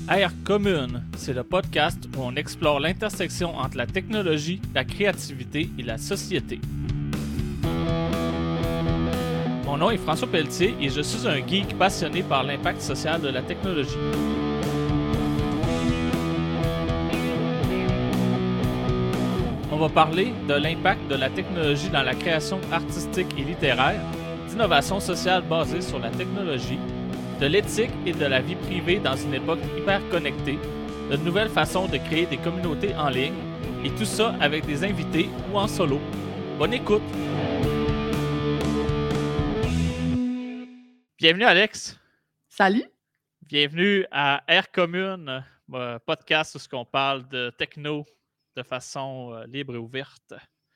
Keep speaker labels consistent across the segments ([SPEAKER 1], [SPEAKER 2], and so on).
[SPEAKER 1] Air commune, c'est le podcast où on explore l'intersection entre la technologie, la créativité et la société. Mon nom est François Pelletier et je suis un geek passionné par l'impact social de la technologie. On va parler de l'impact de la technologie dans la création artistique et littéraire, d'innovation sociale basée sur la technologie, de l'éthique et de la vie privée dans une époque hyper connectée, de nouvelles façons de créer des communautés en ligne, et tout ça avec des invités ou en solo. Bonne écoute! Bienvenue Alex!
[SPEAKER 2] Salut!
[SPEAKER 1] Bienvenue à Air commune, podcast où on parle de techno de façon libre et ouverte.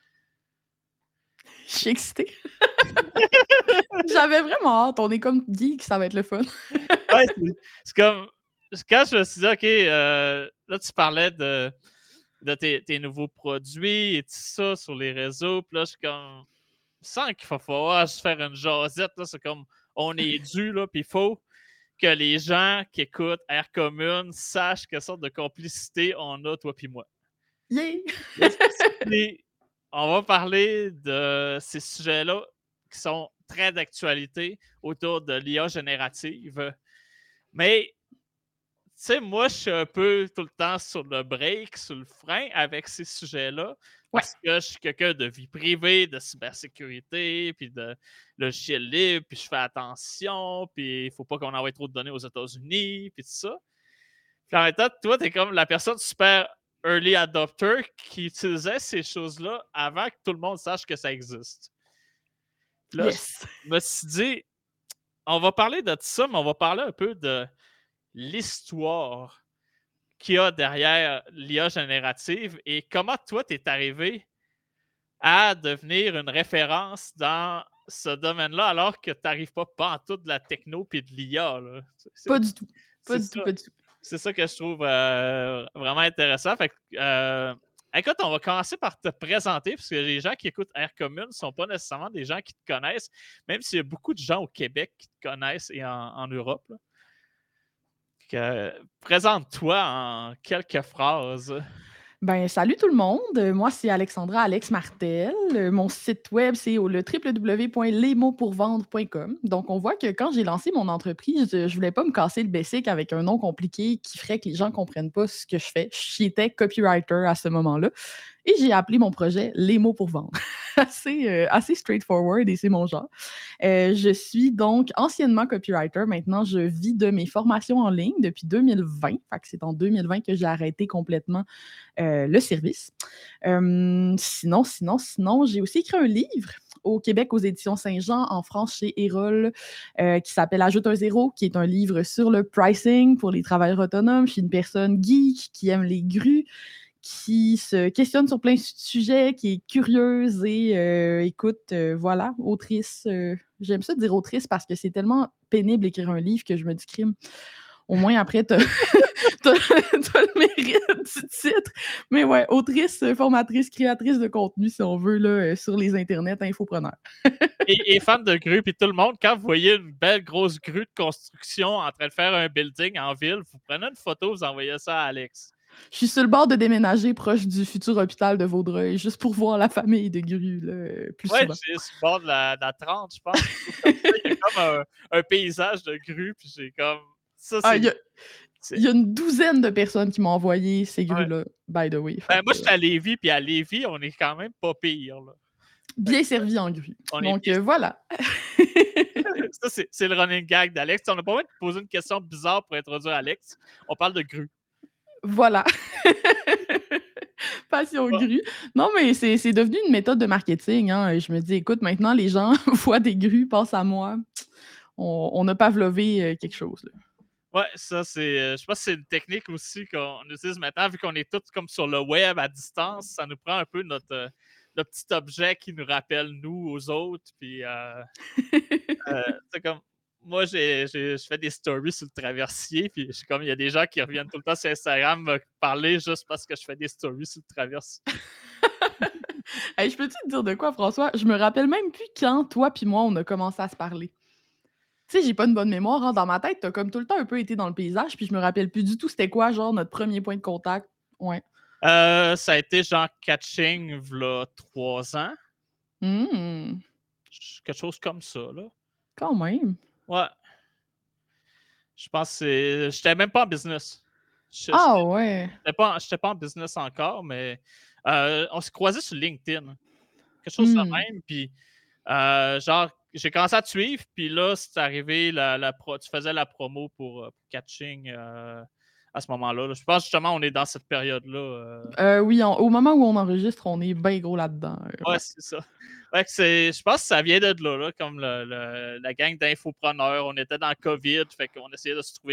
[SPEAKER 2] Je suis excitée. J'avais vraiment hâte. On est comme geek, ça va être le fun.
[SPEAKER 1] Ouais, c'est comme... Quand je me suis dit, OK, là, tu parlais de tes nouveaux produits et tout ça sur les réseaux, puis là, je suis comme... Je sens qu'il va falloir se faire une jasette, là. C'est comme, on est dû, là, puis il faut que les gens qui écoutent Air Commune sachent quelle sorte de complicité on a, toi puis moi.
[SPEAKER 2] Yeah!
[SPEAKER 1] Et on va parler de ces sujets-là qui sont très d'actualité autour de l'IA générative. Mais, tu sais, moi, je suis un peu tout le temps sur le break, sur le frein avec ces sujets-là. Parce que je suis quelqu'un de vie privée, de cybersécurité, puis de logiciel libre, puis je fais attention, puis il faut pas qu'on envoie trop de données aux États-Unis, puis tout ça. Puis en même temps, toi, t'es comme la personne super early adopter qui utilisait ces choses-là avant que tout le monde sache que ça existe. Puis là,
[SPEAKER 2] Yes!
[SPEAKER 1] je me suis dit, on va parler de tout ça, mais on va parler un peu de l'histoire qu'il y a derrière l'IA générative et comment toi, tu es arrivé à devenir une référence dans ce domaine-là alors que tu n'arrives pas en tout de la techno et de l'IA. Là.
[SPEAKER 2] Pas du tout. Pas
[SPEAKER 1] C'est
[SPEAKER 2] du
[SPEAKER 1] ça.
[SPEAKER 2] tout, pas du tout.
[SPEAKER 1] C'est ça que je trouve vraiment intéressant. Fait que, écoute, on va commencer par te présenter, parce que les gens qui écoutent Air Commune ne sont pas nécessairement des gens qui te connaissent, même s'il y a beaucoup de gens au Québec qui te connaissent et en Europe. Là. Présente-toi en quelques phrases.
[SPEAKER 2] Ben, salut tout le monde. Moi, c'est Alexandra Alex Martel. Mon site web, c'est le www.lesmotspourvendre.com. Donc, on voit que quand j'ai lancé mon entreprise, je voulais pas me casser le basic avec un nom compliqué qui ferait que les gens comprennent pas ce que je fais. J'étais copywriter à ce moment-là. Et j'ai appelé mon projet Les mots pour vendre. assez straightforward et c'est mon genre. Je suis donc anciennement copywriter. Maintenant, je vis de mes formations en ligne depuis 2020. Fait que c'est en 2020 que j'ai arrêté complètement le service. Sinon, j'ai aussi écrit un livre au Québec aux éditions Saint-Jean, en France chez Erol, qui s'appelle Ajoute un zéro, qui est un livre sur le pricing pour les travailleurs autonomes. Je suis une personne geek qui aime les grues, qui se questionne sur plein de sujets, qui est curieuse et écoute, voilà, autrice. J'aime ça dire autrice parce que c'est tellement pénible d'écrire un livre que je me dis crime. Au moins, après, t'as le mérite du titre. Mais ouais, autrice, formatrice, créatrice de contenu, si on veut, là, sur les internets, infopreneur.
[SPEAKER 1] et fan de grue, puis tout le monde, quand vous voyez une belle grosse grue de construction en train de faire un building en ville, vous prenez une photo, vous envoyez ça à Alex.
[SPEAKER 2] Je suis sur le bord de déménager proche du futur hôpital de Vaudreuil, juste pour voir la famille de grues là, plus souvent.
[SPEAKER 1] Ouais, c'est sur le bord de la 30, je pense. Il y a comme un paysage de grues, puis j'ai comme... Ça, c'est...
[SPEAKER 2] Il y a une douzaine de personnes qui m'ont envoyé ces grues-là,
[SPEAKER 1] ouais.
[SPEAKER 2] by the way.
[SPEAKER 1] Moi, j'étais à Lévis, puis à Lévis, on est quand même pas pire. Là.
[SPEAKER 2] Bien servi en grues. Donc, voilà.
[SPEAKER 1] Ça, c'est le running gag d'Alex. On n'a pas envie de poser une question bizarre pour introduire Alex. On parle de grues.
[SPEAKER 2] Voilà. Passion grue. Non, mais c'est devenu une méthode de marketing. Hein. Je me dis, écoute, maintenant, les gens voient des grues, passent à moi. On a pavlové quelque chose. Là.
[SPEAKER 1] Ouais, ça, c'est. Je pense que c'est une technique aussi qu'on utilise maintenant, vu qu'on est tous comme sur le web à distance. Ça nous prend un peu notre petit objet qui nous rappelle nous aux autres. Puis, c'est comme. Moi, je fais des stories sur le traversier, puis comme il y a des gens qui reviennent tout le temps sur Instagram me parler juste parce que je fais des stories sur le traversier.
[SPEAKER 2] Hey, je peux-tu te dire de quoi, François? Je me rappelle même plus quand toi puis moi, on a commencé à se parler. Tu sais, j'ai pas une bonne mémoire, hein. Dans ma tête, t'as comme tout le temps un peu été dans le paysage, puis je me rappelle plus du tout c'était quoi, genre, notre premier point de contact. Ouais.
[SPEAKER 1] Ça a été genre catching, v'là 3 ans.
[SPEAKER 2] Mmh.
[SPEAKER 1] Quelque chose comme ça, là.
[SPEAKER 2] Quand même.
[SPEAKER 1] Ouais. Je pense que c'est. J'étais même pas en business. Je-
[SPEAKER 2] Ah ouais.
[SPEAKER 1] J'étais pas en business encore, mais on s'est croisés sur LinkedIn. Quelque chose de
[SPEAKER 2] Mmh.
[SPEAKER 1] même. Puis, genre, j'ai commencé à te suivre. Puis là, c'est arrivé, tu faisais la promo pour Catching à ce moment-là. Là. Je pense justement on est dans cette période-là.
[SPEAKER 2] Oui, au moment où on enregistre, on est bien gros là-dedans,
[SPEAKER 1] Ouais,
[SPEAKER 2] ouais.
[SPEAKER 1] c'est ça. Ouais, je pense que ça vient de là, comme la gang d'infopreneurs. On était dans le COVID, fait qu'on essayait de se trouver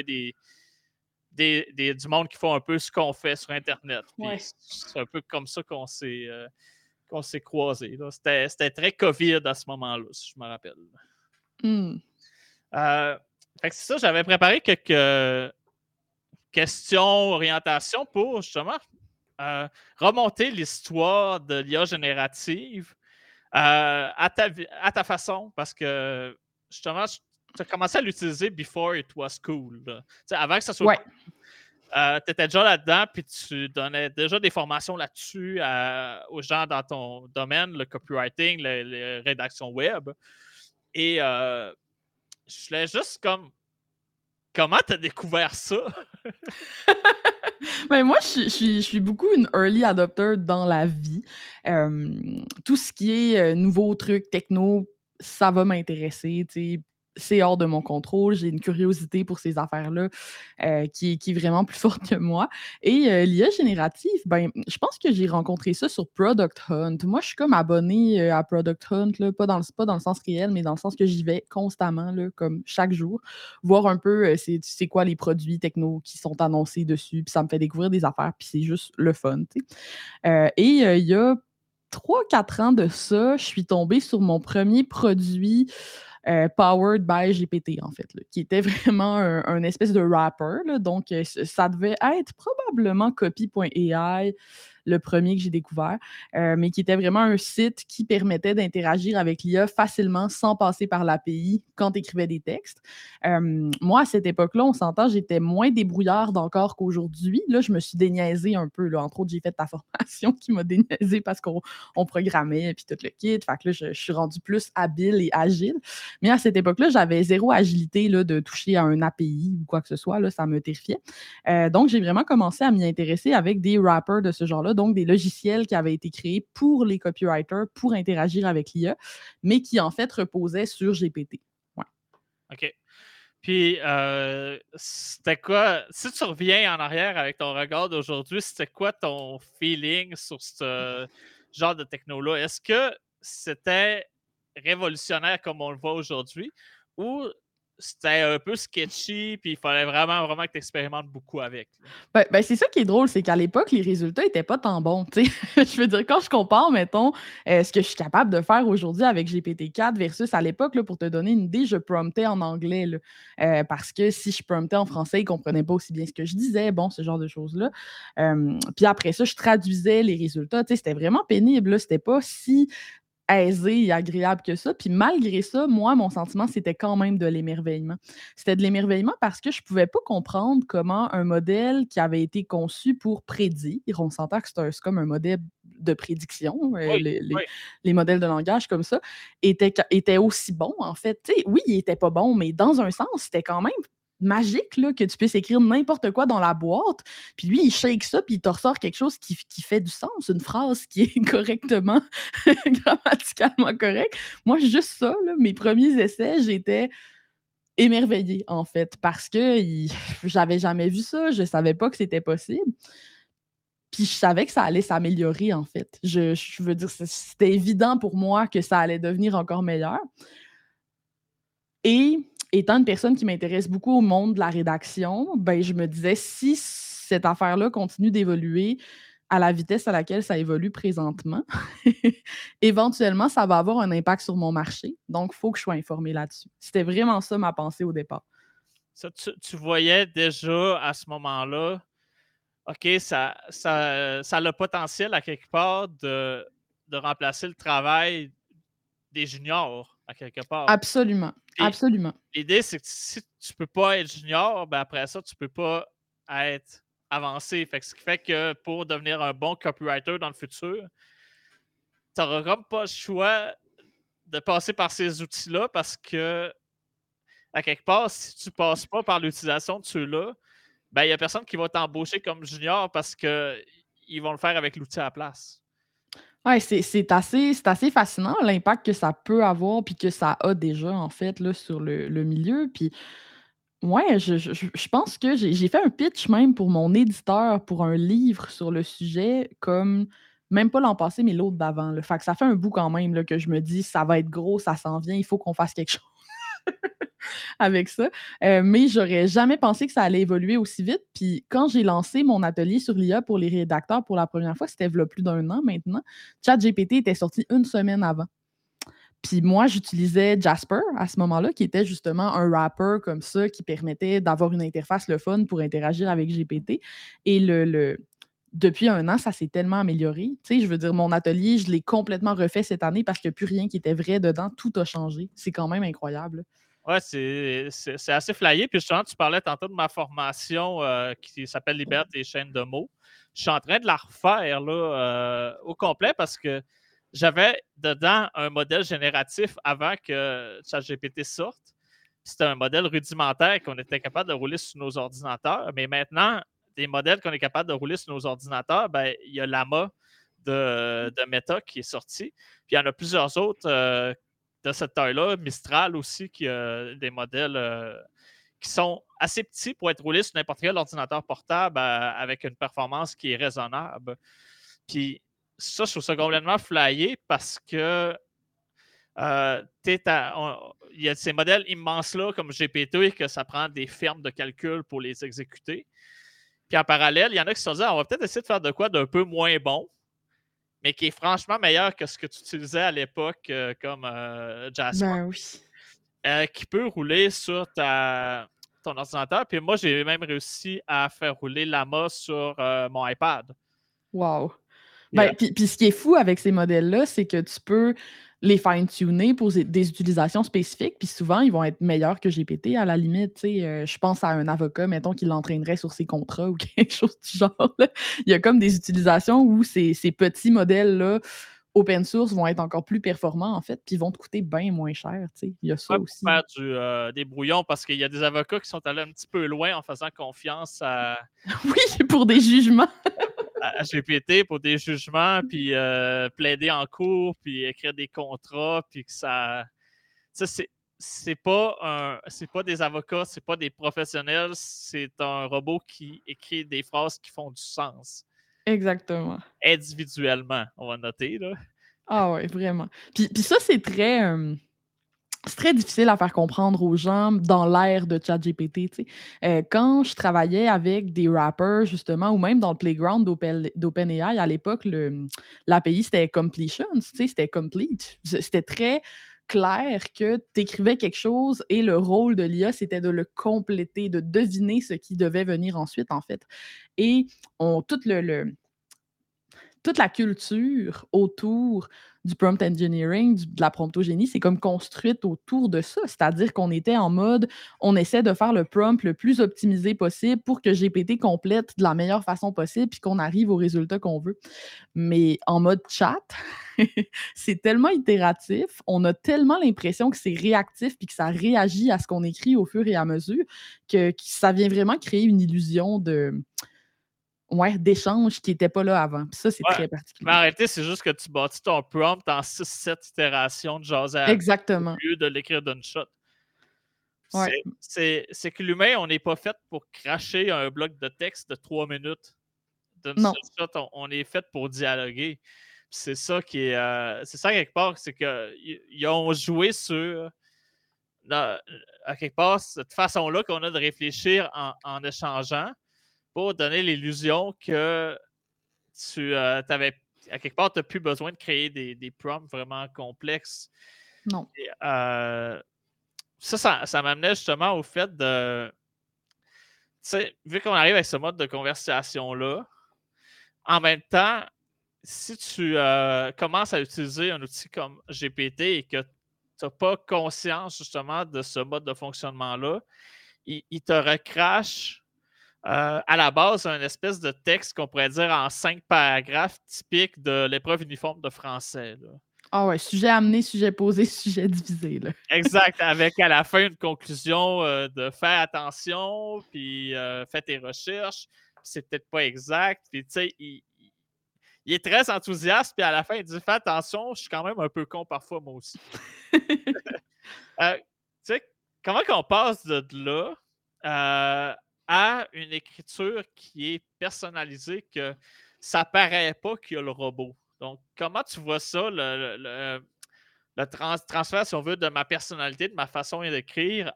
[SPEAKER 1] du monde qui font un peu ce qu'on fait sur Internet. Puis
[SPEAKER 2] Ouais.
[SPEAKER 1] c'est un peu comme ça qu'on s'est croisés. Là. C'était très COVID à ce moment-là, si je me rappelle.
[SPEAKER 2] Mmh.
[SPEAKER 1] Fait que c'est ça, j'avais préparé quelques questions, orientations pour justement remonter l'histoire de l'IA générative à ta façon, parce que justement, tu as commencé à l'utiliser before it was cool. Avant que ça soit
[SPEAKER 2] Ouais.
[SPEAKER 1] cool, tu étais déjà là-dedans, puis tu donnais déjà des formations là-dessus aux gens dans ton domaine, le copywriting, les rédactions web. Et je voulais juste comme. Comment tu as découvert ça?
[SPEAKER 2] Ben, moi, je suis beaucoup une early adopter dans la vie. Tout ce qui est, nouveaux trucs techno, ça va m'intéresser, tu sais. C'est hors de mon contrôle. J'ai une curiosité pour ces affaires-là, qui est vraiment plus forte que moi et l'IA générative, ben, je pense que j'ai rencontré ça sur Product Hunt. Moi, je suis comme abonnée, à Product Hunt, là, pas dans le sens réel, mais dans le sens que j'y vais constamment, là, comme chaque jour, voir un peu c'est quoi les produits techno qui sont annoncés dessus, puis ça me fait découvrir des affaires, puis c'est juste le fun, tu sais. Il y a 3-4 ans de ça, je suis tombée sur mon premier produit powered by GPT, en fait, là, qui était vraiment un espèce de wrapper. Là, donc, ça devait être probablement Copy.ai, le premier que j'ai découvert, mais qui était vraiment un site qui permettait d'interagir avec l'IA facilement sans passer par l'API quand tu écrivais des textes. Moi, à cette époque-là, on s'entend, j'étais moins débrouillarde encore qu'aujourd'hui. Là, je me suis déniaisée un peu. Là. Entre autres, j'ai fait ta formation qui m'a déniaisée parce qu'on programmait et puis tout le kit. Fait que là, je suis rendue plus habile et agile. Mais à cette époque-là, j'avais zéro agilité là, de toucher à un API ou quoi que ce soit. Là, ça me terrifiait. Donc, j'ai vraiment commencé à m'y intéresser avec des wrappers de ce genre-là, donc des logiciels qui avaient été créés pour les copywriters, pour interagir avec l'IA, mais qui en fait reposaient sur GPT. Ouais.
[SPEAKER 1] OK. Puis, c'était quoi, si tu reviens en arrière avec ton regard d'aujourd'hui, c'était quoi ton feeling sur ce genre de techno-là? Est-ce que c'était révolutionnaire comme on le voit aujourd'hui ou c'était un peu sketchy puis il fallait vraiment, vraiment que tu expérimentes beaucoup avec? Là?
[SPEAKER 2] Ben, c'est ça qui est drôle, c'est qu'à l'époque, les résultats étaient pas tant bons, tu sais. Je veux dire, quand je compare, mettons, ce que je suis capable de faire aujourd'hui avec GPT-4 versus à l'époque, là, pour te donner une idée, je promptais en anglais, là, parce que si je promptais en français, il comprenait pas aussi bien ce que je disais, bon, ce genre de choses-là. Puis après ça, je traduisais les résultats, tu sais, c'était vraiment pénible, là, c'était pas si aisé et agréable que ça. Puis malgré ça, moi, mon sentiment, c'était quand même de l'émerveillement. C'était de l'émerveillement parce que je pouvais pas comprendre comment un modèle qui avait été conçu pour prédire, on s'entend que c'est comme un modèle de prédiction,
[SPEAKER 1] Oui, oui.
[SPEAKER 2] les modèles de langage comme ça, était aussi bon, en fait. Tu sais, oui, il était pas bon, mais dans un sens, c'était quand même magique là, que tu puisses écrire n'importe quoi dans la boîte, puis lui, il shake ça, puis il te ressort quelque chose qui fait du sens, une phrase qui est correctement grammaticalement correct. Moi, juste ça, là, mes premiers essais, j'étais émerveillée, en fait, parce que j'avais jamais vu ça, je savais pas que c'était possible. Puis je savais que ça allait s'améliorer, en fait. Je veux dire, c'était évident pour moi que ça allait devenir encore meilleur. Et étant une personne qui m'intéresse beaucoup au monde de la rédaction, ben, je me disais, si cette affaire-là continue d'évoluer à la vitesse à laquelle ça évolue présentement, éventuellement, ça va avoir un impact sur mon marché. Donc, il faut que je sois informée là-dessus. C'était vraiment ça ma pensée au départ.
[SPEAKER 1] Ça, tu voyais déjà à ce moment-là, OK, ça a le potentiel à quelque part de remplacer le travail des juniors. à quelque part.
[SPEAKER 2] Absolument,
[SPEAKER 1] Et
[SPEAKER 2] absolument.
[SPEAKER 1] l'idée, c'est que si tu peux pas être junior, ben après ça, tu peux pas être avancé. Fait que ce qui fait que pour devenir un bon copywriter dans le futur, tu n'auras comme pas le choix de passer par ces outils-là parce que, à quelque part, si tu passes pas par l'utilisation de ceux-là, ben, il y a personne qui va t'embaucher comme junior parce qu'ils vont le faire avec l'outil à la place.
[SPEAKER 2] Ouais, c'est assez fascinant l'impact que ça peut avoir puis que ça a déjà, en fait, là, sur le milieu. Puis ouais, je pense que j'ai fait un pitch même pour mon éditeur pour un livre sur le sujet, comme même pas l'an passé, mais l'autre d'avant, là. Fait que ça fait un bout quand même, là, que je me dis: «Ça va être gros, ça s'en vient, il faut qu'on fasse quelque chose avec ça». Mais j'aurais jamais pensé que ça allait évoluer aussi vite. Puis quand j'ai lancé mon atelier sur l'IA pour les rédacteurs pour la première fois, c'était v'là plus d'1 an maintenant, ChatGPT était sorti 1 semaine avant. Puis moi, j'utilisais Jasper à ce moment-là, qui était justement un wrapper comme ça, qui permettait d'avoir une interface le fun pour interagir avec GPT. Et depuis 1 an, ça s'est tellement amélioré. Tu sais, je veux dire, mon atelier, je l'ai complètement refait cette année parce qu'il n'y a plus rien qui était vrai dedans. Tout a changé. C'est quand même incroyable.
[SPEAKER 1] Ouais, c'est assez flyé. Puis justement, tu parlais tantôt de ma formation qui s'appelle Libère tes chaînes de mots. Je suis en train de la refaire là, au complet parce que j'avais dedans un modèle génératif avant que ChatGPT sorte. C'était un modèle rudimentaire qu'on était capable de rouler sur nos ordinateurs. Mais maintenant, des modèles qu'on est capable de rouler sur nos ordinateurs, ben, il y a Llama de Meta qui est sorti. Puis il y en a plusieurs autres de cette taille-là. Mistral aussi, qui a des modèles qui sont assez petits pour être roulés sur n'importe quel ordinateur portable avec une performance qui est raisonnable. Puis ça, je trouve ça complètement flyé parce que il y a ces modèles immenses-là comme GPT que ça prend des fermes de calcul pour les exécuter. Puis en parallèle, il y en a qui se sont dit, on va peut-être essayer de faire de quoi d'un peu moins bon, mais qui est franchement meilleur que ce que tu utilisais à l'époque comme Jasper,
[SPEAKER 2] Ben oui.
[SPEAKER 1] qui peut rouler sur ton ordinateur. Puis moi, j'ai même réussi à faire rouler Llama sur mon iPad.
[SPEAKER 2] Wow.
[SPEAKER 1] Yeah.
[SPEAKER 2] Ben, puis ce qui est fou avec ces modèles-là, c'est que tu peux les fine-tuner pour des utilisations spécifiques, puis souvent, ils vont être meilleurs que GPT à la limite, tu sais, je pense à un avocat, mettons, qui l'entraînerait sur ses contrats ou quelque chose du genre, là. Il y a comme des utilisations où ces petits modèles-là, open source, vont être encore plus performants, en fait, puis vont te coûter bien moins cher, tu sais. Il y a ça
[SPEAKER 1] Ouais, pour
[SPEAKER 2] aussi.
[SPEAKER 1] faire des brouillons, parce qu'il y a des avocats qui sont allés un petit peu loin en faisant confiance
[SPEAKER 2] Oui, pour des jugements.
[SPEAKER 1] à GPT pour des jugements, puis plaider en cours, puis écrire des contrats, puis que ça. Ça, c'est pas des avocats, c'est pas des professionnels, c'est un robot qui écrit des phrases qui font du sens.
[SPEAKER 2] Exactement.
[SPEAKER 1] Individuellement, on va noter, là.
[SPEAKER 2] Ah ouais, vraiment. Puis ça, c'est très difficile à faire comprendre aux gens dans l'ère de ChatGPT, tu sais. Quand je travaillais avec des rappers justement ou même dans le playground d'OpenAI à l'époque, l'API c'était completion, tu sais, c'était complete. C'était très clair que tu écrivais quelque chose et le rôle de l'IA, c'était de le compléter, de deviner ce qui devait venir ensuite, en fait. Et on tout le toute la culture autour du prompt engineering, de la promptogénie, c'est comme construite autour de ça. C'est-à-dire qu'on était en mode, on essaie de faire le prompt le plus optimisé possible pour que GPT complète de la meilleure façon possible puis qu'on arrive au résultat qu'on veut. Mais en mode chat, c'est tellement itératif, on a tellement l'impression que c'est réactif puis que ça réagit à ce qu'on écrit au fur et à mesure que ça vient vraiment créer une illusion ouais, d'échange qui était pas là avant. Puis ça, c'est
[SPEAKER 1] Ouais.
[SPEAKER 2] très
[SPEAKER 1] Mais
[SPEAKER 2] particulier.
[SPEAKER 1] en réalité, c'est juste que tu bâtis ton prompt en 6-7 itérations de jaser avec au
[SPEAKER 2] Exactement.
[SPEAKER 1] lieu de l'écrire d'une shot.
[SPEAKER 2] Ouais.
[SPEAKER 1] C'est que l'humain, on n'est pas fait pour cracher un bloc de texte de 3 minutes d'une
[SPEAKER 2] Non.
[SPEAKER 1] seule shot. On est fait pour dialoguer. C'est ça qui est. C'est ça quelque part, c'est qu'ils ont joué sur à quelque part cette façon-là qu'on a de réfléchir en échangeant pour donner l'illusion que tu avais à quelque part, tu n'as plus besoin de créer des prompts vraiment complexes.
[SPEAKER 2] Non.
[SPEAKER 1] Et, ça m'amenait justement au fait de. Tu sais, vu qu'on arrive avec ce mode de conversation-là, en même temps, si tu commences à utiliser un outil comme GPT et que n'as pas conscience justement de ce mode de fonctionnement-là, il te recrache à la base un espèce de texte qu'on pourrait dire en 5 paragraphes typique de l'épreuve uniforme de français, là.
[SPEAKER 2] Ah ouais, sujet amené, sujet posé, sujet divisé, là.
[SPEAKER 1] Exact, avec à la fin une conclusion de faire attention, puis fais tes recherches, c'est peut-être pas exact, puis tu sais, il est très enthousiaste, puis à la fin, il dit fais attention, je suis quand même un peu con parfois, moi aussi. Tu sais, comment qu'on passe de là à une écriture qui est personnalisée, que ça paraît pas qu'il y a le robot? Donc, comment tu vois ça, le transfert, si on veut, de ma personnalité, de ma façon d'écrire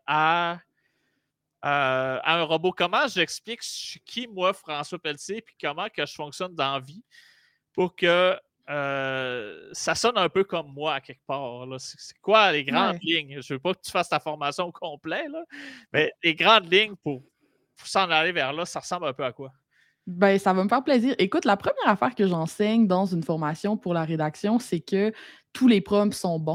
[SPEAKER 1] à un robot? Comment j'explique je suis qui, moi, François Pelletier, puis comment que je fonctionne dans la vie pour que ça sonne un peu comme moi, à quelque part, là. C'est quoi les grandes
[SPEAKER 2] Ouais.
[SPEAKER 1] lignes? Je veux pas que tu fasses ta formation au complet, là, mais les grandes lignes pour s'en aller vers là, ça ressemble un peu à quoi?
[SPEAKER 2] Ben, ça va me faire plaisir. Écoute, la première affaire que j'enseigne dans une formation pour la rédaction, c'est que tous les prompts sont bons.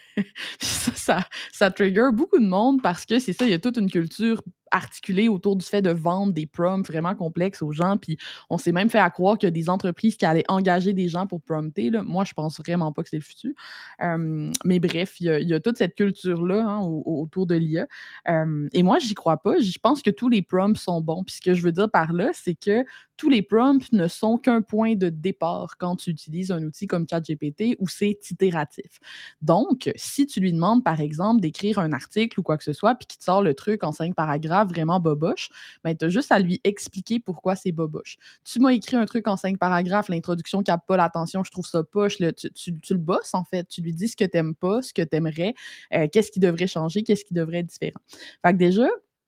[SPEAKER 2] Ça trigger beaucoup de monde parce que c'est ça, il y a toute une culture articulée autour du fait de vendre des prompts vraiment complexes aux gens. Puis on s'est même fait à croire qu'il y a des entreprises qui allaient engager des gens pour prompter, là. Moi, je pense vraiment pas que c'est le futur. Mais bref, il y a toute cette culture-là, hein, autour de l'IA. Et moi, j'y crois pas. Je pense que tous les prompts sont bons. Puis ce que je veux dire par là, c'est que tous les prompts ne sont qu'un point de départ quand tu utilises un outil comme ChatGPT où c'est itératif. Donc, si tu lui demandes, par exemple, d'écrire un article ou quoi que ce soit, puis qu'il te sort le truc en 5 paragraphes vraiment boboche, ben, tu as juste à lui expliquer pourquoi c'est boboche. Tu m'as écrit un truc en 5 paragraphes, l'introduction ne capte pas l'attention, je trouve ça poche. Là, tu le bosses, en fait. Tu lui dis ce que tu n'aimes pas, ce que tu aimerais, qu'est-ce qui devrait changer, qu'est-ce qui devrait être différent. Fait que déjà,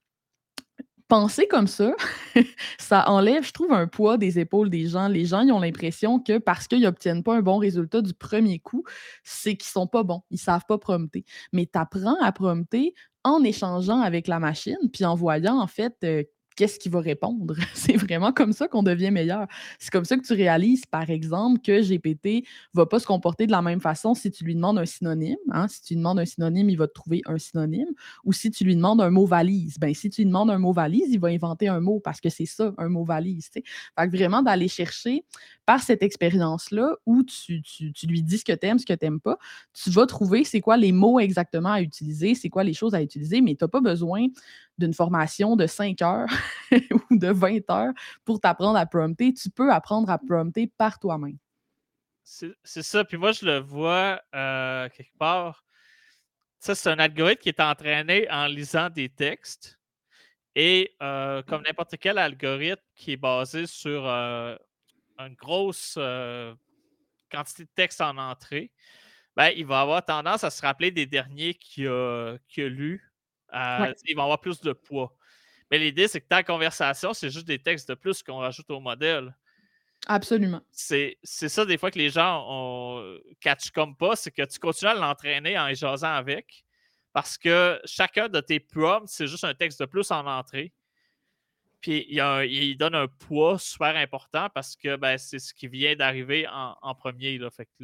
[SPEAKER 2] penser comme ça, ça enlève, je trouve, un poids des épaules des gens. Les gens, ils ont l'impression que parce qu'ils obtiennent pas un bon résultat du premier coup, c'est qu'ils sont pas bons, ils savent pas prompter. Mais tu apprends à prompter en échangeant avec la machine, puis en voyant, en fait, qu'est-ce qu'il va répondre. C'est vraiment comme ça qu'on devient meilleur. C'est comme ça que tu réalises, par exemple, que GPT va pas se comporter de la même façon si tu lui demandes un synonyme, hein. Si tu lui demandes un synonyme, il va te trouver un synonyme. Ou si tu lui demandes un mot valise, ben si tu lui demandes un mot valise, il va inventer un mot parce que c'est ça, un mot valise, tu sais. Fait que vraiment d'aller chercher par cette expérience-là où tu lui dis ce que tu aimes, ce que tu n'aimes pas, tu vas trouver c'est quoi les mots exactement à utiliser, c'est quoi les choses à utiliser, mais tu n'as pas besoin d'une formation de 5 heures ou de 20 heures pour t'apprendre à prompter. Tu peux apprendre à prompter par toi-même.
[SPEAKER 1] C'est ça. Puis moi, je le vois quelque part. Ça, c'est un algorithme qui est entraîné en lisant des textes. Et comme n'importe quel algorithme qui est basé sur une grosse quantité de texte en entrée, ben, il va avoir tendance à se rappeler des derniers qu'il a lus.
[SPEAKER 2] Ouais,
[SPEAKER 1] Il va avoir plus de poids. Mais l'idée, c'est que ta conversation, c'est juste des textes de plus qu'on rajoute au modèle.
[SPEAKER 2] absolument.
[SPEAKER 1] C'est ça, des fois, que les gens catch comme pas, c'est que tu continues à l'entraîner en y jasant avec. Parce que chacun de tes prompts, c'est juste un texte de plus en entrée. Puis il donne un poids super important parce que ben, c'est ce qui vient d'arriver en premier, là. Fait que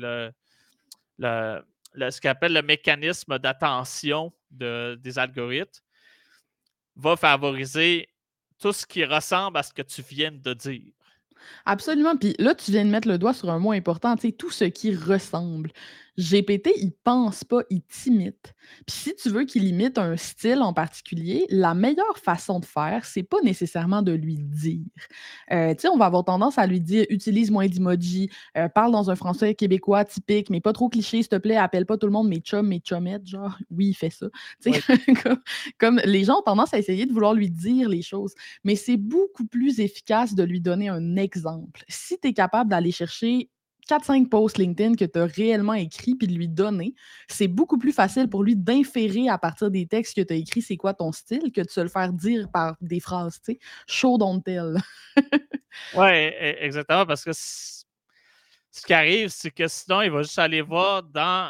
[SPEAKER 1] le- ce qu'on appelle le mécanisme d'attention des algorithmes va favoriser tout ce qui ressemble à ce que tu viens de dire.
[SPEAKER 2] Absolument. Puis là, tu viens de mettre le doigt sur un mot important, tu sais, tout ce qui ressemble. GPT, il pense pas, il t'imite. Puis si tu veux qu'il imite un style en particulier, la meilleure façon de faire, c'est pas nécessairement de lui dire. Tu sais, on va avoir tendance à lui dire utilise moins d'emojis, parle dans un français québécois typique, mais pas trop cliché, s'il te plaît, appelle pas tout le monde mes chums, mes chummettes, genre, oui, il fait ça. Tu sais,
[SPEAKER 1] Oui.
[SPEAKER 2] comme les gens ont tendance à essayer de vouloir lui dire les choses, mais c'est beaucoup plus efficace de lui donner un exemple. Si tu es capable d'aller chercher 4-5 posts LinkedIn que tu as réellement écrits puis de lui donner, c'est beaucoup plus facile pour lui d'inférer à partir des textes que tu as écrits c'est quoi ton style que de se le faire dire par des phrases, tu sais. Show don't tell.
[SPEAKER 1] Ouais, exactement, parce que ce qui arrive, c'est que sinon, il va juste aller voir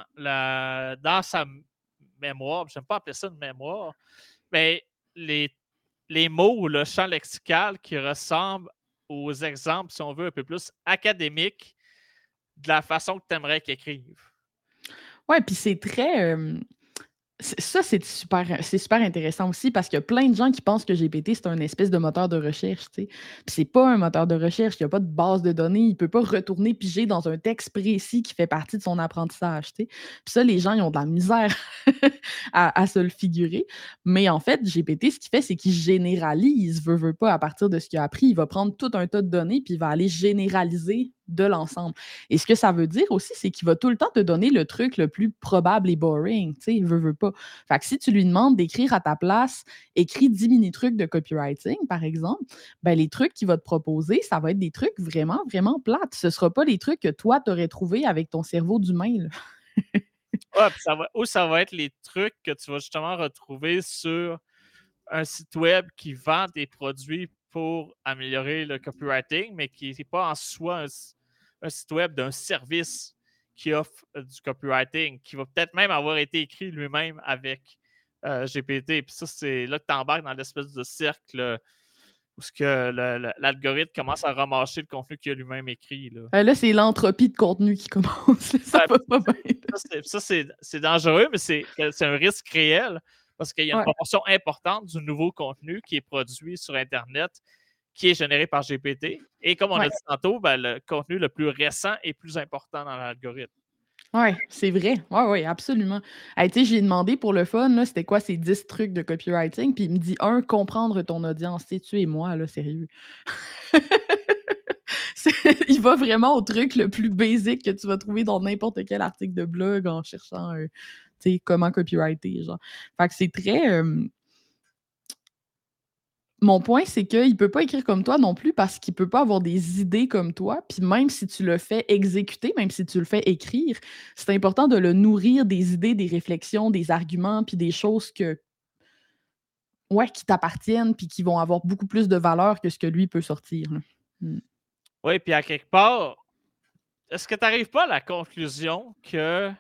[SPEAKER 1] dans sa mémoire. J'aime pas appeler ça une mémoire, mais les mots ou le champ lexical qui ressemblent aux exemples, si on veut, un peu plus académiques de la façon que tu aimerais qu'ils écrivent.
[SPEAKER 2] Ouais, puis c'est très, Ça, c'est super intéressant aussi parce qu'il y a plein de gens qui pensent que GPT, c'est un espèce de moteur de recherche, tu sais. Puis c'est pas un moteur de recherche, il y a pas de base de données, il peut pas retourner piger dans un texte précis qui fait partie de son apprentissage, tu sais. Puis ça, les gens, ils ont de la misère à se le figurer. Mais en fait, GPT, ce qu'il fait, c'est qu'il généralise, veut pas, à partir de ce qu'il a appris. Il va prendre tout un tas de données, puis il va aller généraliser de l'ensemble. Et ce que ça veut dire aussi, c'est qu'il va tout le temps te donner le truc le plus probable et boring, tu sais, veut pas. Fait que si tu lui demandes d'écrire à ta place, écris 10 mini-trucs de copywriting, par exemple, ben les trucs qu'il va te proposer, ça va être des trucs vraiment, vraiment plates. Ce ne sera pas les trucs que toi, tu aurais trouvés avec ton cerveau d'humain, là.
[SPEAKER 1] Ouais, puis ça va être les trucs que tu vas justement retrouver sur un site web qui vend des produits pour améliorer le copywriting, mais qui n'est pas en soi un site web d'un service qui offre du copywriting, qui va peut-être même avoir été écrit lui-même avec GPT. Puis ça, c'est là que tu embarques dans l'espèce de cercle où ce que l'algorithme commence à ramasser le contenu qu'il a lui-même écrit. Là.
[SPEAKER 2] Là, c'est l'entropie de contenu qui commence. Ça
[SPEAKER 1] Ouais,
[SPEAKER 2] va pas bien.
[SPEAKER 1] ça, c'est dangereux, mais c'est un risque réel parce qu'il y a une
[SPEAKER 2] Ouais.
[SPEAKER 1] proportion importante du nouveau contenu qui est produit sur Internet qui est généré par GPT. Et comme on a
[SPEAKER 2] Ouais.
[SPEAKER 1] dit tantôt, ben, le contenu le plus récent est plus important dans l'algorithme.
[SPEAKER 2] Ouais, c'est vrai. Ouais, ouais, absolument. Hey, tu sais, j'ai demandé pour le fun, là, c'était quoi ces 10 trucs de copywriting, puis il me dit un, comprendre ton audience. Tu sais, tu et moi, là, sérieux. Il va vraiment au truc le plus basic que tu vas trouver dans n'importe quel article de blog en cherchant, tu sais, comment copywriter, genre. Fait que c'est très, mon point, c'est qu'il peut pas écrire comme toi non plus parce qu'il peut pas avoir des idées comme toi. Puis même si tu le fais exécuter, même si tu le fais écrire, c'est important de le nourrir des idées, des réflexions, des arguments, puis des choses que, ouais, qui t'appartiennent, puis qui vont avoir beaucoup plus de valeur que ce que lui peut sortir, là. Mm.
[SPEAKER 1] Oui, puis à quelque part, est-ce que tu n'arrives pas à la conclusion que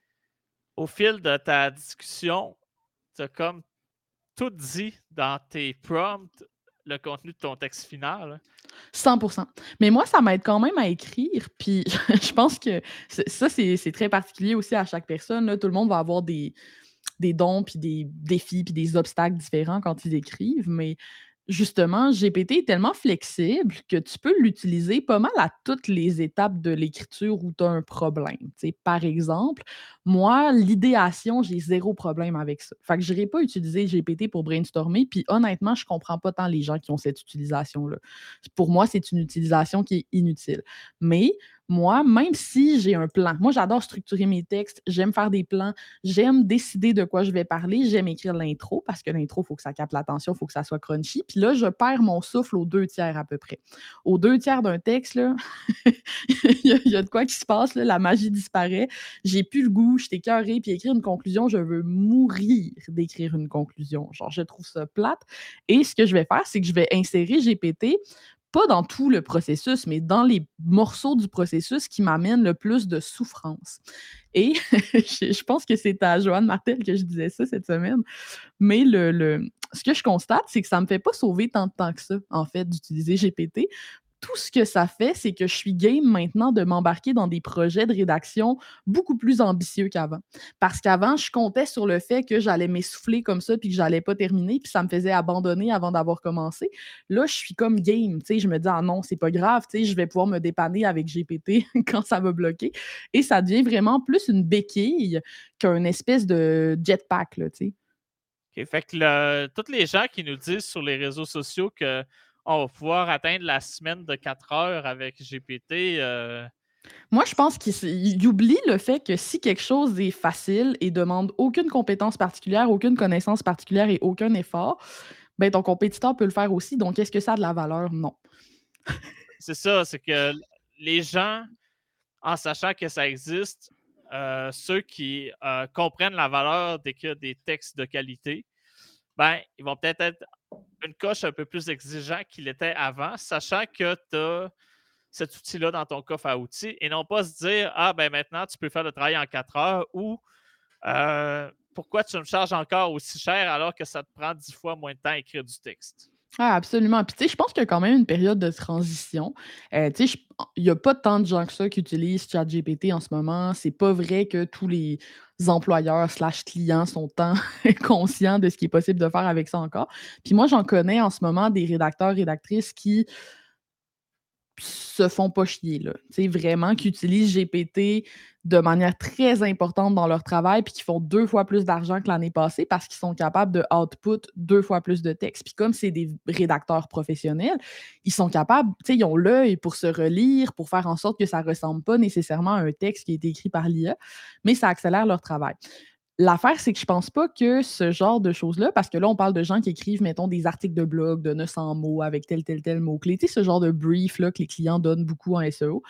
[SPEAKER 1] au fil de ta discussion, tu as comme tout dit dans tes prompts, le contenu de ton texte final? Hein?
[SPEAKER 2] 100%. Mais moi, ça m'aide quand même à écrire. Puis je pense que ça, c'est très particulier aussi à chaque personne, là. Tout le monde va avoir des dons, puis des défis, puis des obstacles différents quand ils écrivent. Mais justement, GPT est tellement flexible que tu peux l'utiliser pas mal à toutes les étapes de l'écriture où tu as un problème. Tu sais, par exemple, moi, l'idéation, j'ai zéro problème avec ça. Fait que je n'irai pas utiliser GPT pour brainstormer. Puis honnêtement, je comprends pas tant les gens qui ont cette utilisation-là. Pour moi, c'est une utilisation qui est inutile. Mais moi, même si j'ai un plan, moi, j'adore structurer mes textes, j'aime faire des plans, j'aime décider de quoi je vais parler, j'aime écrire l'intro parce que l'intro, il faut que ça capte l'attention, il faut que ça soit crunchy. Puis là, je perds mon souffle aux 2 tiers à peu près. Aux 2 tiers d'un texte, là, il y a de quoi qui se passe, là, la magie disparaît. J'ai plus le goût, je suis écœurée, puis écrire une conclusion, je veux mourir d'écrire une conclusion. Genre, je trouve ça plate. Et ce que je vais faire, c'est que je vais insérer GPT pas dans tout le processus, mais dans les morceaux du processus qui m'amènent le plus de souffrance. Et je pense que c'est à Joanne Martel que je disais ça cette semaine, mais ce que je constate, c'est que ça me fait pas sauver tant de temps que ça, en fait, d'utiliser GPT. Tout ce que ça fait, c'est que je suis game maintenant de m'embarquer dans des projets de rédaction beaucoup plus ambitieux qu'avant. Parce qu'avant, je comptais sur le fait que j'allais m'essouffler comme ça, puis que j'allais pas terminer, puis ça me faisait abandonner avant d'avoir commencé. Là, je suis comme game, tu sais, je me dis: «Ah non, c'est pas grave, tu sais, je vais pouvoir me dépanner avec GPT quand ça va bloquer» et ça devient vraiment plus une béquille qu'un espèce de jetpack, là, tu sais.
[SPEAKER 1] OK, fait que toutes les gens qui nous disent sur les réseaux sociaux qu'on va pouvoir atteindre la semaine de 4 heures avec GPT,
[SPEAKER 2] Moi, je pense qu'il oublie le fait que si quelque chose est facile et demande aucune compétence particulière, aucune connaissance particulière et aucun effort, ben ton compétiteur peut le faire aussi. Donc, est-ce que ça a de la valeur? Non.
[SPEAKER 1] c'est ça, c'est que les gens, en sachant que ça existe, ceux qui comprennent la valeur d'écrire des textes de qualité, ben, ils vont peut-être être une coche un peu plus exigeant qu'il était avant, sachant que tu as cet outil-là dans ton coffre à outils et non pas se dire: ah, ben maintenant, tu peux faire le travail en 4 heures ou pourquoi tu me charges encore aussi cher alors que ça te prend 10 fois moins de temps à écrire du texte?
[SPEAKER 2] Ah, absolument. Puis, tu sais, je pense qu'il y a quand même une période de transition. Tu sais, il y a pas tant de gens que ça qui utilisent ChatGPT en ce moment. C'est pas vrai que tous les employeurs/clients sont tant conscients de ce qui est possible de faire avec ça encore. Puis moi, j'en connais en ce moment des rédacteurs, rédactrices qui se font pas chier, là. Tu sais, vraiment, qui utilisent GPT de manière très importante dans leur travail, puis qui font 2 fois plus d'argent que l'année passée parce qu'ils sont capables de output 2 fois plus de texte. Puis comme c'est des rédacteurs professionnels, ils sont capables, tu sais, ils ont l'œil pour se relire, pour faire en sorte que ça ressemble pas nécessairement à un texte qui a été écrit par l'IA, mais ça accélère leur travail. L'affaire, c'est que je pense pas que ce genre de choses-là, parce que là, on parle de gens qui écrivent, mettons, des articles de blog de 900 mots avec tel mot-clé. Tu sais, ce genre de brief-là que les clients donnent beaucoup en SEO.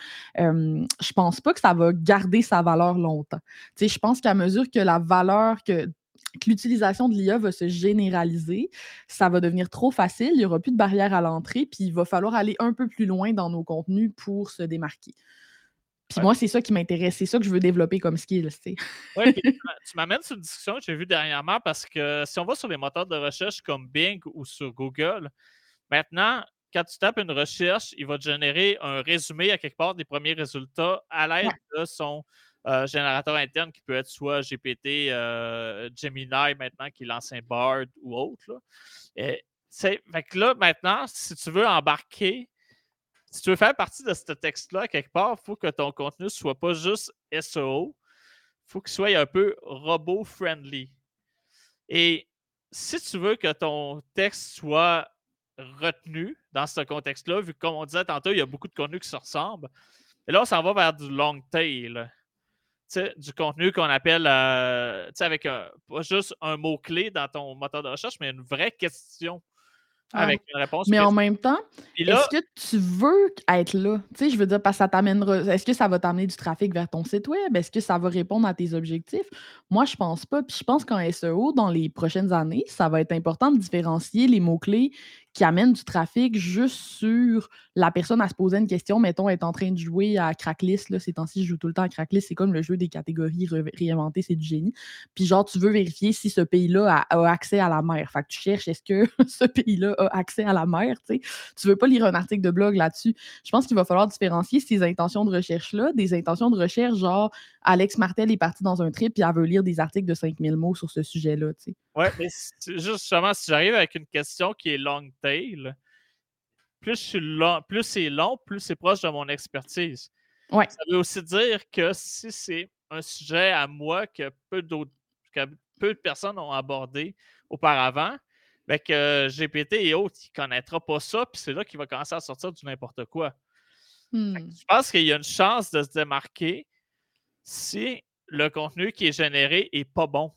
[SPEAKER 2] Je pense pas que ça va garder sa valeur longtemps. Tu sais, je pense qu'à mesure que la valeur que l'utilisation de l'IA va se généraliser, ça va devenir trop facile, il n'y aura plus de barrière à l'entrée, puis il va falloir aller un peu plus loin dans nos contenus pour se démarquer. Puis
[SPEAKER 1] Ouais.
[SPEAKER 2] moi, c'est ça qui m'intéresse, c'est ça que je veux développer comme skill, tu sais.
[SPEAKER 1] Ouais, puis tu m'amènes sur une discussion que j'ai vue dernièrement parce que si on va sur les moteurs de recherche comme Bing ou sur Google, maintenant, quand tu tapes une recherche, il va te générer un résumé à quelque part des premiers résultats à l'aide
[SPEAKER 2] Ouais.
[SPEAKER 1] de son générateur interne qui peut être soit GPT, Gemini maintenant, qui est l'ancien Bard ou autre. Là. Fait que là, maintenant, si tu veux embarquer, si tu veux faire partie de ce texte-là, quelque part, il faut que ton contenu ne soit pas juste SEO, il faut qu'il soit un peu robot-friendly. Et si tu veux que ton texte soit retenu dans ce contexte-là, vu que, comme on disait tantôt, il y a beaucoup de contenu qui se ressemblent, et là, on s'en va vers du long tail. Du contenu qu'on appelle, avec pas juste un mot-clé dans ton moteur de recherche, mais une vraie question
[SPEAKER 2] Ouais.
[SPEAKER 1] avec une réponse
[SPEAKER 2] Mais en
[SPEAKER 1] précise.
[SPEAKER 2] même temps,
[SPEAKER 1] Puis là,
[SPEAKER 2] est-ce que tu veux être là? Tu sais, je veux dire, parce que ça t'amènera est-ce que ça va t'amener du trafic vers ton site web? Est-ce que ça va répondre à tes objectifs? Moi, je pense pas. Puis je pense qu'en SEO, dans les prochaines années, ça va être important de différencier les mots-clés qui amènent du trafic juste sur la personne à se poser une question. Mettons, elle est en train de jouer à Cracklist. Là, ces temps-ci, je joue tout le temps à Cracklist. C'est comme le jeu des catégories réinventées, c'est du génie. Puis genre, tu veux vérifier si ce pays-là a accès à la mer. Fait que tu cherches, est-ce que ce pays-là a accès à la mer? Tu sais? Tu veux pas lire un article de blog là-dessus. Je pense qu'il va falloir différencier ces intentions de recherche-là des intentions de recherche genre Alex Martel est parti dans un trip et elle veut lire des articles de 5000 mots sur ce sujet-là. Tu sais.
[SPEAKER 1] ouais, mais justement, si j'arrive avec une question qui est long tail, plus c'est long, plus c'est proche de mon expertise.
[SPEAKER 2] Ouais.
[SPEAKER 1] Ça veut aussi dire que si c'est un sujet à moi que que peu de personnes ont abordé auparavant, ben que GPT et autres, il ne connaîtra pas ça, puis c'est là qu'il va commencer à sortir du n'importe quoi.
[SPEAKER 2] Hmm.
[SPEAKER 1] Je pense qu'il y a une chance de se démarquer si le contenu qui est généré est pas bon.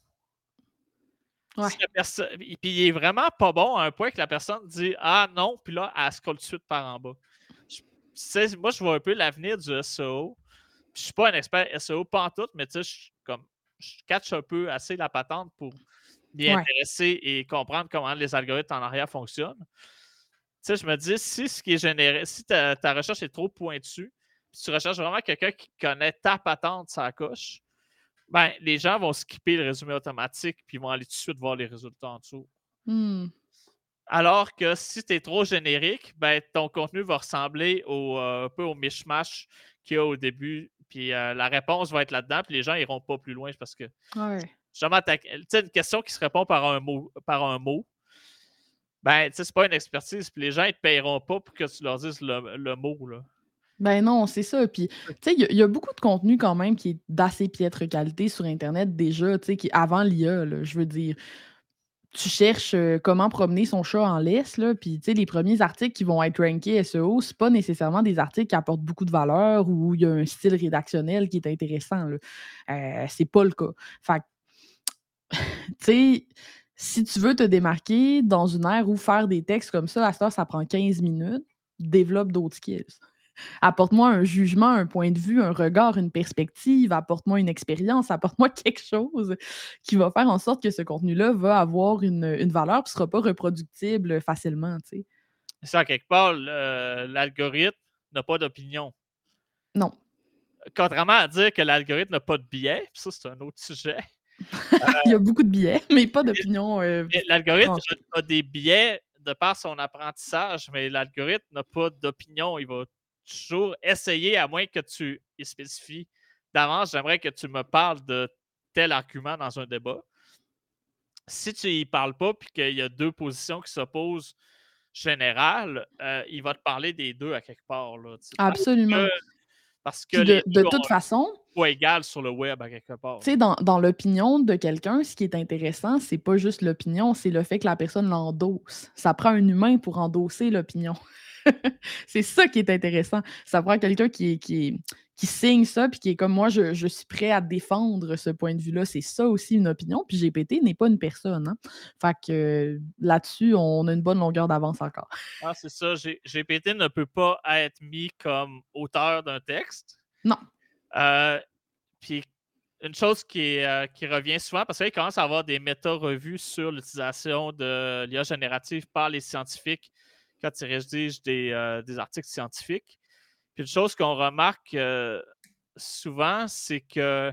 [SPEAKER 1] Si
[SPEAKER 2] Ouais.
[SPEAKER 1] la personne, puis il est vraiment pas bon à un point que la personne dit ah non, puis là, elle scrolle tout de suite par en bas. Moi, je vois un peu l'avenir du SEO. Je suis pas un expert SEO, pas en tout, mais tu sais, je catch un peu assez la patente pour m'y
[SPEAKER 2] Ouais.
[SPEAKER 1] intéresser et comprendre comment les algorithmes en arrière fonctionnent. Tu sais, je me dis, si ce qui est généré, si ta recherche est trop pointue, puis tu recherches vraiment quelqu'un qui connaît ta patente, sa coche, ben, les gens vont skipper le résumé automatique puis vont aller tout de suite voir les résultats en dessous.
[SPEAKER 2] Hmm.
[SPEAKER 1] Alors que si tu es trop générique, ben, ton contenu va ressembler un peu au mishmash qu'il y a au début. Puis la réponse va être là-dedans, puis les gens n'iront pas plus loin parce que
[SPEAKER 2] Ouais.
[SPEAKER 1] justement, une question qui se répond par un mot, ben, c'est pas une expertise, puis les gens ne te paieront pas pour que tu leur dises le mot. Là.
[SPEAKER 2] Ben non, c'est ça. Puis, tu sais, il y a beaucoup de contenu quand même qui est d'assez piètre qualité sur Internet déjà, tu sais, qui avant l'IA, là, je veux dire. Tu cherches, comment promener son chat en laisse, là, puis tu sais, les premiers articles qui vont être rankés SEO, c'est pas nécessairement des articles qui apportent beaucoup de valeur ou il y a un style rédactionnel qui est intéressant, là. C'est pas le cas. Fait que, tu sais, si tu veux te démarquer dans une ère où faire des textes comme ça, à cette heure, ça prend 15 minutes, développe d'autres skills. Apporte-moi un jugement, un point de vue, un regard, une perspective, apporte-moi une expérience, apporte-moi quelque chose qui va faire en sorte que ce contenu-là va avoir une valeur et ne sera pas reproductible facilement, tu sais.
[SPEAKER 1] Ça, quelque part, l'algorithme n'a pas d'opinion.
[SPEAKER 2] Non.
[SPEAKER 1] Contrairement à dire que l'algorithme n'a pas de biais, ça, c'est un autre sujet.
[SPEAKER 2] Il y a beaucoup de billets, mais pas d'opinion
[SPEAKER 1] L'algorithme
[SPEAKER 2] tranchée.
[SPEAKER 1] a des biais de par son apprentissage, mais l'algorithme n'a pas d'opinion. Il va toujours essayer, à moins que tu y spécifies d'avance, j'aimerais que tu me parles de tel argument dans un débat. Si tu y parles pas, puis qu'il y a deux positions qui s'opposent générales, il va te parler des deux à quelque part, là, tu sais,
[SPEAKER 2] Absolument.
[SPEAKER 1] parce que
[SPEAKER 2] Puis
[SPEAKER 1] les
[SPEAKER 2] de
[SPEAKER 1] deux ont
[SPEAKER 2] toute façon,
[SPEAKER 1] poids égal sur le web à quelque part.
[SPEAKER 2] tu sais, dans l'opinion de quelqu'un, ce qui est intéressant, c'est pas juste l'opinion, c'est le fait que la personne l'endosse. Ça prend un humain pour endosser l'opinion. C'est ça qui est intéressant. Ça prend quelqu'un qui signe ça, puis qui est comme moi, je suis prêt à défendre ce point de vue-là. C'est ça aussi une opinion. Puis GPT n'est pas une personne. Hein. Fait que là-dessus, on a une bonne longueur d'avance encore.
[SPEAKER 1] Ah, c'est ça. GPT ne peut pas être mis comme auteur d'un texte.
[SPEAKER 2] Non.
[SPEAKER 1] Puis une chose qui revient souvent, parce qu'il commence à avoir des méta-revues sur l'utilisation de l'IA générative par les scientifiques quand ils rédigent des articles scientifiques. Puis une chose qu'on remarque souvent, c'est que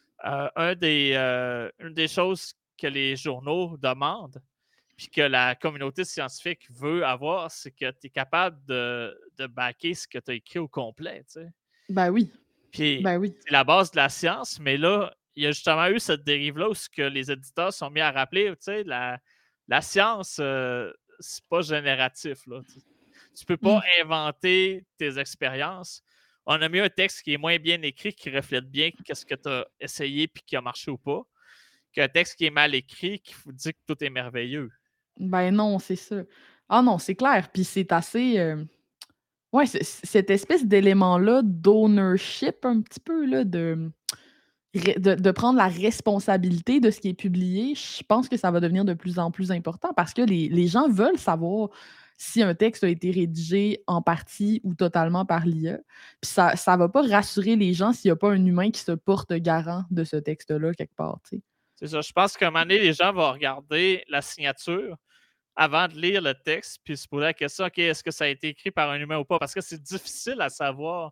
[SPEAKER 1] une des choses que les journaux demandent, puis que la communauté scientifique veut avoir, c'est que tu es capable de backer ce que tu as écrit au complet. Tu sais.
[SPEAKER 2] Ben oui.
[SPEAKER 1] Puis
[SPEAKER 2] Ben oui.
[SPEAKER 1] c'est la base de la science, mais là, il y a justement eu cette dérive-là où ce que les éditeurs sont mis à rappeler, tu sais, la science, c'est pas génératif. Là, tu peux pas
[SPEAKER 2] Mm.
[SPEAKER 1] inventer tes expériences. On a mis un texte qui est moins bien écrit, qui reflète bien qu'est-ce que tu as essayé puis qui a marché ou pas, qu'un texte qui est mal écrit, qui vous dit que tout est merveilleux.
[SPEAKER 2] Ben non, c'est ça. Ah non, c'est clair. Puis c'est assez. Ouais, cette espèce d'élément-là d'ownership, un petit peu, là, de prendre la responsabilité de ce qui est publié, je pense que ça va devenir de plus en plus important parce que les gens veulent savoir si un texte a été rédigé en partie ou totalement par l'IA. Puis ça ne va pas rassurer les gens s'il n'y a pas un humain qui se porte garant de ce texte-là quelque part, tu sais.
[SPEAKER 1] C'est ça. Je pense qu'à un moment donné, les gens vont regarder la signature avant de lire le texte, puis se poser la question, OK, est-ce que ça a été écrit par un humain ou pas? Parce que c'est difficile à savoir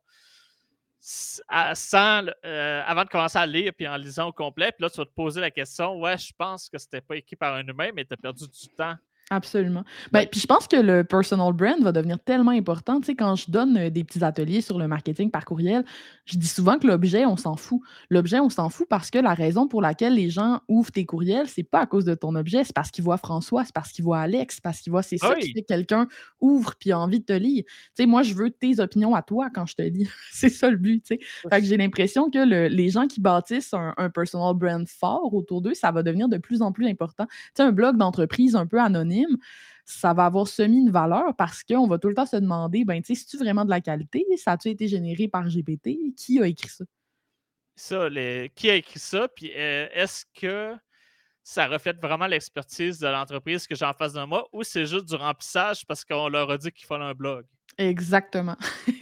[SPEAKER 1] avant de commencer à lire, puis en lisant au complet. Puis là, tu vas te poser la question, ouais, je pense que c'était pas écrit par un humain, mais tu as perdu du temps.
[SPEAKER 2] Absolument. Ben,
[SPEAKER 1] Ouais.
[SPEAKER 2] puis je pense que le personal brand va devenir tellement important. Tu sais, quand je donne des petits ateliers sur le marketing par courriel, je dis souvent que l'objet, on s'en fout. L'objet, on s'en fout parce que la raison pour laquelle les gens ouvrent tes courriels, c'est pas à cause de ton objet, c'est parce qu'ils voient François, c'est parce qu'ils voient Alex, c'est parce qu'ils voient c'est
[SPEAKER 1] Ah
[SPEAKER 2] ça qui
[SPEAKER 1] oui,
[SPEAKER 2] fait que quelqu'un ouvre puis a envie de te lire. Tu sais, moi, je veux tes opinions à toi quand je te lis. C'est ça le but, tu sais. Fait que j'ai l'impression que les gens qui bâtissent un personal brand fort autour d'eux, ça va devenir de plus en plus important. Tu sais, un blog d'entreprise un peu anonyme, ça va avoir semi une valeur parce qu'on va tout le temps se demander, ben, tu sais, c'est-tu vraiment de la qualité? Ça a-tu été généré par GPT? Qui a écrit ça?
[SPEAKER 1] ça, qui a écrit ça? Puis est-ce que ça reflète vraiment l'expertise de l'entreprise que j'ai en face de moi ou c'est juste du remplissage parce qu'on leur a dit qu'il fallait un blog?
[SPEAKER 2] Exactement.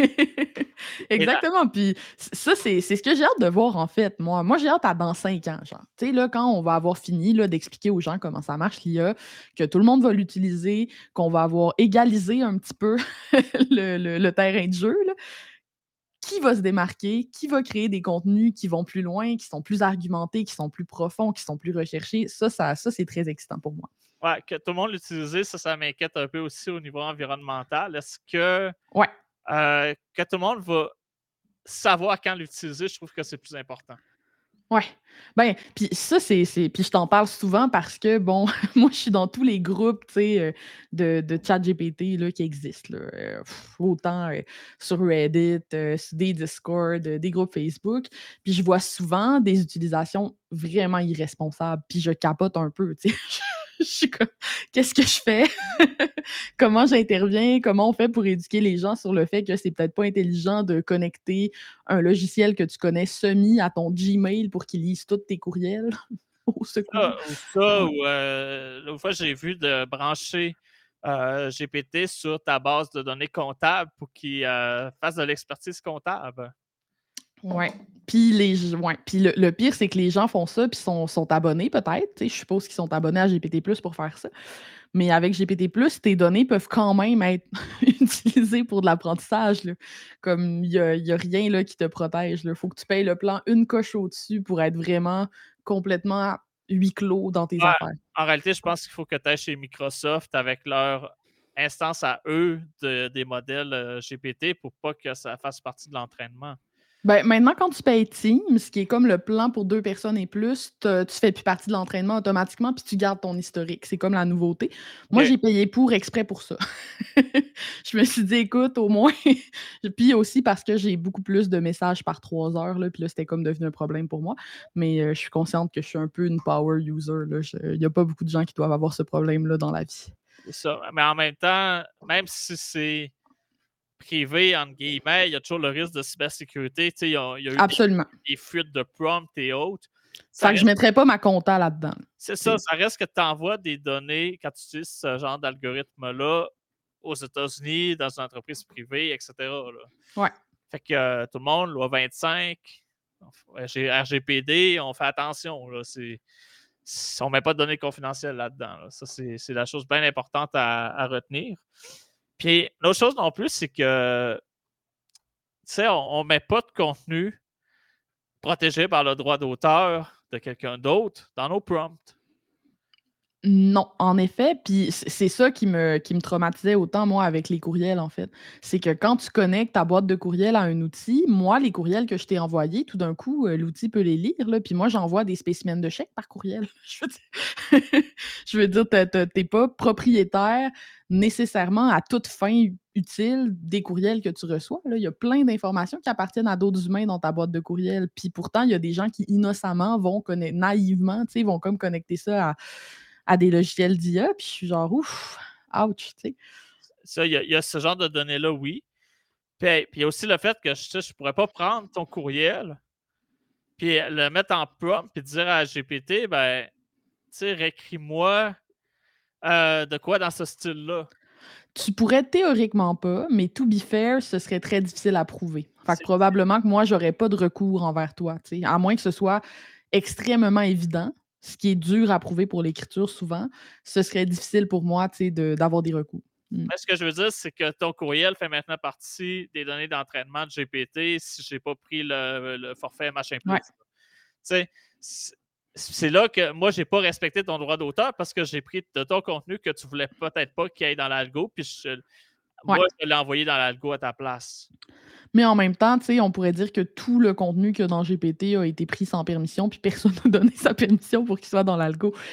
[SPEAKER 1] Et là,
[SPEAKER 2] Exactement. Puis ça, c'est ce que j'ai hâte de voir, en fait, moi. Moi, j'ai hâte à dans 5 ans, genre. Tu sais, là, quand on va avoir fini là, d'expliquer aux gens comment ça marche, l'IA, que tout le monde va l'utiliser, qu'on va avoir égalisé un petit peu le terrain de jeu, là, qui va se démarquer, qui va créer des contenus qui vont plus loin, qui sont plus argumentés, qui sont plus profonds, qui sont plus recherchés. Ça c'est très excitant pour moi.
[SPEAKER 1] ouais, que tout le monde l'utilise, ça m'inquiète un peu aussi au niveau environnemental. Est-ce que
[SPEAKER 2] Ouais.
[SPEAKER 1] que tout le monde va savoir quand l'utiliser, je trouve que c'est plus important.
[SPEAKER 2] Ouais. Ben, puis ça, puis je t'en parle souvent parce que, bon, moi, je suis dans tous les groupes, tu sais, de ChatGPT là, qui existent, là. Autant sur Reddit, sur des Discord, des groupes Facebook. Puis je vois souvent des utilisations vraiment irresponsables. Puis je capote un peu, tu sais. Je suis comme, qu'est-ce que je fais? Comment j'interviens? Comment on fait pour éduquer les gens sur le fait que c'est peut-être pas intelligent de connecter un logiciel que tu connais semi à ton Gmail pour qu'il lise tous tes courriels? Au secours.
[SPEAKER 1] Ça,
[SPEAKER 2] Ouais.
[SPEAKER 1] ou l'autre fois, j'ai vu de brancher GPT sur ta base de données comptable pour qu'il fasse de l'expertise comptable.
[SPEAKER 2] Ouais. Puis le pire, c'est que les gens font ça puis sont abonnés peut-être, tu sais, je suppose qu'ils sont abonnés à GPT+ pour faire ça. Mais avec GPT+, tes données peuvent quand même être utilisées pour de l'apprentissage, là. Comme il y a rien, là, qui te protège, là. Faut que tu payes le plan une coche au-dessus pour être vraiment complètement huis clos dans tes
[SPEAKER 1] Ouais,
[SPEAKER 2] affaires.
[SPEAKER 1] en réalité, je pense qu'il faut que tu ailles chez Microsoft avec leur instance à eux des modèles GPT pour pas que ça fasse partie de l'entraînement.
[SPEAKER 2] Ben, maintenant, quand tu payes Teams, ce qui est comme le plan pour 2 personnes et plus, tu fais plus partie de l'entraînement automatiquement, puis tu gardes ton historique. C'est comme la nouveauté. Moi,
[SPEAKER 1] OK.
[SPEAKER 2] j'ai payé pour exprès pour ça. Je me suis dit: «Écoute, au moins» puis aussi parce que j'ai beaucoup plus de messages par 3 heures, là, puis là, c'était comme devenu un problème pour moi. Mais je suis consciente que je suis un peu une power user, là. Il y a pas beaucoup de gens qui doivent avoir ce problème-là dans la vie.
[SPEAKER 1] C'est ça. Mais en même temps, même si c'est privé, entre guillemets, il y a toujours le risque de cybersécurité. Tu sais, il y a eu
[SPEAKER 2] Absolument.
[SPEAKER 1] des fuites de prompts et autres. Ça
[SPEAKER 2] Fait que je
[SPEAKER 1] reste,
[SPEAKER 2] mettrais pas ma compta là-dedans.
[SPEAKER 1] c'est
[SPEAKER 2] Tu
[SPEAKER 1] ça,
[SPEAKER 2] sais.
[SPEAKER 1] ça reste que tu envoies des données quand tu utilises ce genre d'algorithme-là aux États-Unis, dans une entreprise privée, etc., là.
[SPEAKER 2] Ouais.
[SPEAKER 1] Fait que tout le monde, loi 25, RGPD, on fait attention. Là, on ne met pas de données confidentielles là-dedans. Là. Ça, c'est la chose bien importante à retenir. Puis l'autre chose non plus, c'est que tu sais, on ne met pas de contenu protégé par le droit d'auteur de quelqu'un d'autre dans nos prompts.
[SPEAKER 2] Non, en effet, puis c'est ça qui me traumatisait autant, moi, avec les courriels, en fait. C'est que quand tu connectes ta boîte de courriel à un outil, moi, les courriels que je t'ai envoyés, tout d'un coup, l'outil peut les lire, là, puis moi, j'envoie des spécimens de chèques par courriel. Je veux dire, tu pas propriétaire nécessairement à toute fin utile des courriels que tu reçois, là. Il y a plein d'informations qui appartiennent à d'autres humains dans ta boîte de courriel, puis pourtant, il y a des gens qui innocemment vont naïvement, tu sais, vont comme connecter ça à des logiciels d'IA, puis je suis genre: «Ouf, ouch», tu sais?
[SPEAKER 1] Ça, il y a ce genre de données-là, oui. Puis il y a aussi le fait que je ne pourrais pas prendre ton courriel puis le mettre en prompt puis dire à GPT, ben, tu sais, réécris-moi de quoi dans ce style-là.
[SPEAKER 2] Tu pourrais théoriquement pas, mais to be fair, ce serait très difficile à prouver. Fait que
[SPEAKER 1] C'est
[SPEAKER 2] probablement que moi, j'aurais pas de recours envers toi, tu sais, à moins que ce soit extrêmement évident, ce qui est dur à prouver pour l'écriture souvent, ce serait difficile pour moi, tu sais, d'avoir des recours. Mmh.
[SPEAKER 1] Mais ce que je veux dire, c'est que ton courriel fait maintenant partie des données d'entraînement de GPT si je n'ai pas pris le forfait machin plus.
[SPEAKER 2] Ouais.
[SPEAKER 1] Tu sais, c'est là que moi, je n'ai pas respecté ton droit d'auteur parce que j'ai pris de ton contenu que tu voulais peut-être pas qu'il aille dans l'algo, puis
[SPEAKER 2] Ouais.
[SPEAKER 1] moi, je l'ai envoyé dans l'algo à ta place.
[SPEAKER 2] Mais en même temps, tu sais, on pourrait dire que tout le contenu qu'il y a dans GPT a été pris sans permission, puis personne n'a donné sa permission pour qu'il soit dans l'algo. Puis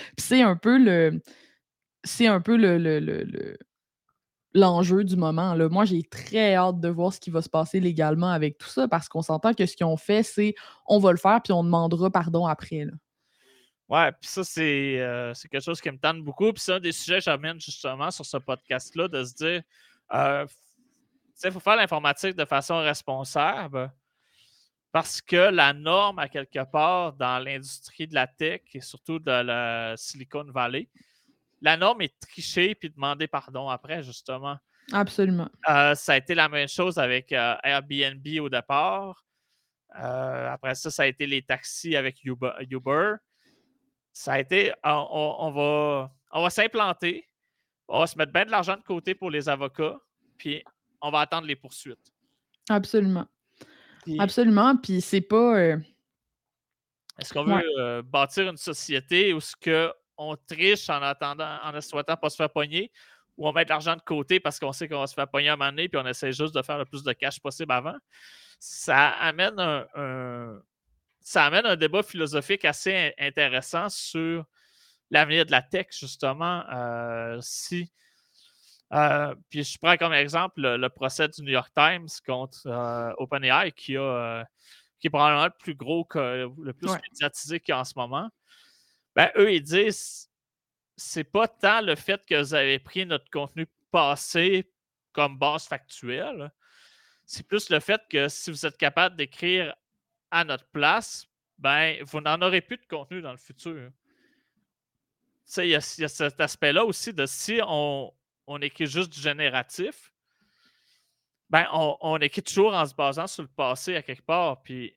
[SPEAKER 2] c'est un peu l'enjeu du moment, là. Moi, j'ai très hâte de voir ce qui va se passer légalement avec tout ça parce qu'on s'entend que ce qu'ils ont fait, c'est on va le faire puis on demandera pardon après, là.
[SPEAKER 1] Ouais, puis ça, c'est quelque chose qui me tente beaucoup. Puis c'est un des sujets que j'amène justement sur ce podcast-là, de se dire, tu sais, il faut faire l'informatique de façon responsable parce que la norme, à quelque part, dans l'industrie de la tech et surtout de la Silicon Valley, la norme est tricher puis demander pardon après, justement.
[SPEAKER 2] Absolument.
[SPEAKER 1] Ça a été la même chose avec Airbnb au départ. Après ça, ça a été les taxis avec Uber. Ça a été, on va s'implanter, on va se mettre bien de l'argent de côté pour les avocats, puis on va attendre les poursuites.
[SPEAKER 2] Absolument.
[SPEAKER 1] Puis,
[SPEAKER 2] Absolument, puis c'est pas,
[SPEAKER 1] est-ce qu'on veut
[SPEAKER 2] ouais.
[SPEAKER 1] bâtir une société où ce que on triche en attendant, en souhaitant pas se faire pogner, ou on met de l'argent de côté parce qu'on sait qu'on va se faire pogner à un moment donné, puis on essaie juste de faire le plus de cash possible avant? Ça amène ça amène un débat philosophique assez intéressant sur l'avenir de la tech, justement. Puis je prends comme exemple le procès du New York Times contre OpenAI, qui est probablement le plus gros, le plus
[SPEAKER 2] Ouais.
[SPEAKER 1] médiatisé qu'il y a en ce moment. Ben, eux, ils disent c'est pas tant le fait que vous avez pris notre contenu passé comme base factuelle, c'est plus le fait que si vous êtes capable d'écrire à notre place, ben, vous n'en aurez plus de contenu dans le futur. Tu sais, il y a cet aspect-là aussi de si on écrit juste du génératif, ben, on écrit toujours en se basant sur le passé à quelque part. Puis,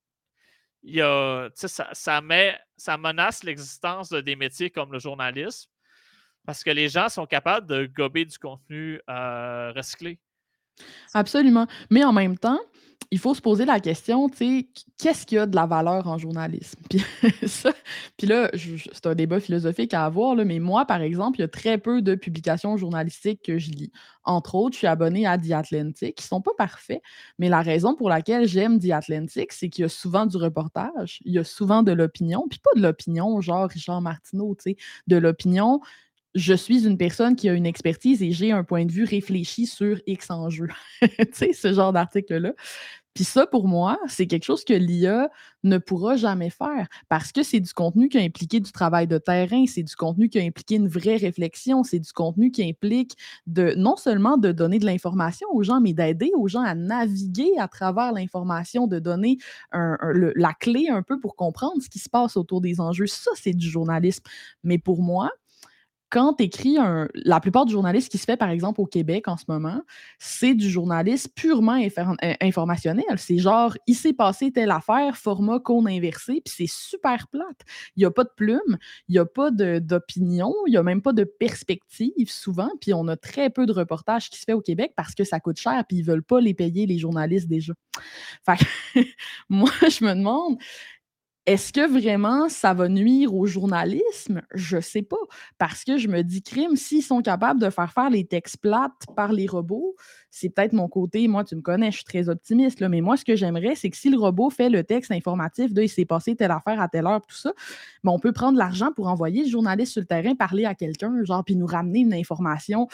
[SPEAKER 1] tu sais, ça menace l'existence de des métiers comme le journalisme parce que les gens sont capables de gober du contenu recyclé.
[SPEAKER 2] Absolument. Mais en même temps, il faut se poser la question, tu sais, qu'est-ce qu'il y a de la valeur en journalisme? Puis ça, puis là, c'est un débat philosophique à avoir, là, mais moi, par exemple, il y a très peu de publications journalistiques que je lis. Entre autres, je suis abonnée à The Atlantic, qui sont pas parfaits, mais la raison pour laquelle j'aime The Atlantic, c'est qu'il y a souvent du reportage, il y a souvent de l'opinion, puis pas de l'opinion genre Richard Martineau, tu sais, de l'opinion. Je suis une personne qui a une expertise et j'ai un point de vue réfléchi sur X enjeux. Tu sais, ce genre d'article-là. Puis ça, pour moi, c'est quelque chose que l'IA ne pourra jamais faire parce que c'est du contenu qui a impliqué du travail de terrain, c'est du contenu qui a impliqué une vraie réflexion, c'est du contenu qui implique de non seulement de donner de l'information aux gens, mais d'aider aux gens à naviguer à travers l'information, de donner la clé un peu pour comprendre ce qui se passe autour des enjeux. Ça, c'est du journalisme. Mais pour moi, quand tu écris la plupart du journalisme qui se fait, par exemple, au Québec en ce moment, c'est du journalisme purement informationnel. C'est genre, il s'est passé telle affaire, format cône inversé, puis c'est super plate. Il n'y a pas de plume, il n'y a pas d'opinion, il n'y a même pas de perspective souvent, puis on a très peu de reportages qui se fait au Québec parce que ça coûte cher, puis ils ne veulent pas les payer, les journalistes, déjà. Fait que moi, je me demande, est-ce que vraiment ça va nuire au journalisme? Je sais pas. Parce que je me dis, crime, s'ils sont capables de faire les textes plates par les robots, c'est peut-être mon côté, moi, tu me connais, je suis très optimiste, là, mais moi, ce que j'aimerais, c'est que si le robot fait le texte informatif de il s'est passé telle affaire à telle heure, tout ça, ben, on peut prendre l'argent pour envoyer le journaliste sur le terrain parler à quelqu'un, genre, puis nous ramener une information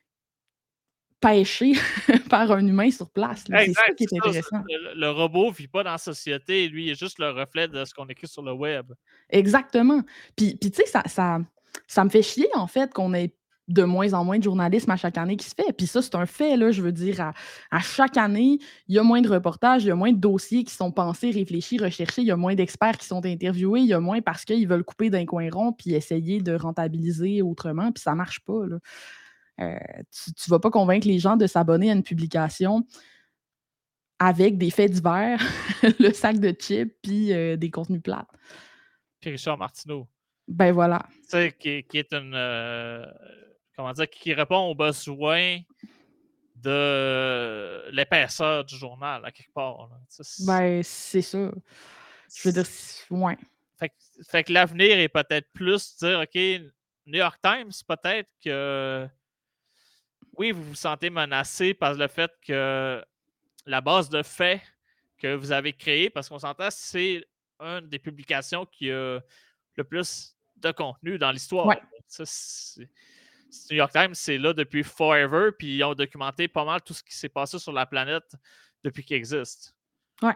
[SPEAKER 2] pêchée par un humain sur place, là. C'est ça
[SPEAKER 1] Exact,
[SPEAKER 2] qui
[SPEAKER 1] c'est
[SPEAKER 2] est
[SPEAKER 1] ça.
[SPEAKER 2] intéressant.
[SPEAKER 1] Le robot ne vit pas dans la société, lui, il est juste le reflet de ce qu'on écrit sur le web.
[SPEAKER 2] Exactement. Puis tu sais, ça me fait chier, en fait, qu'on ait de moins en moins de journalisme à chaque année qui se fait. Puis ça, c'est un fait, là, je veux dire, à chaque année, il y a moins de reportages, il y a moins de dossiers qui sont pensés, réfléchis, recherchés, il y a moins d'experts qui sont interviewés, il y a moins parce qu'ils veulent couper d'un coin rond puis essayer de rentabiliser autrement, puis ça marche pas, là. Tu vas pas convaincre les gens de s'abonner à une publication avec des faits divers, le sac de chips puis des contenus plates.
[SPEAKER 1] Puis Richard Martineau,
[SPEAKER 2] Ben voilà.
[SPEAKER 1] tu sais, qui est une. Comment dire, qui répond aux besoins de l'épaisseur du journal, à quelque part, là. Tu sais,
[SPEAKER 2] Ben, c'est ça. Je veux dire, ouais.
[SPEAKER 1] fait, fait que l'avenir est peut-être plus de dire, OK, New York Times, peut-être que oui, vous vous sentez menacé par le fait que la base de faits que vous avez créée, parce qu'on s'entend, c'est une des publications qui a le plus de contenu dans l'histoire.
[SPEAKER 2] Ouais,
[SPEAKER 1] New York Times, c'est là depuis forever, puis ils ont documenté pas mal tout ce qui s'est passé sur la planète depuis qu'il existe.
[SPEAKER 2] ouais.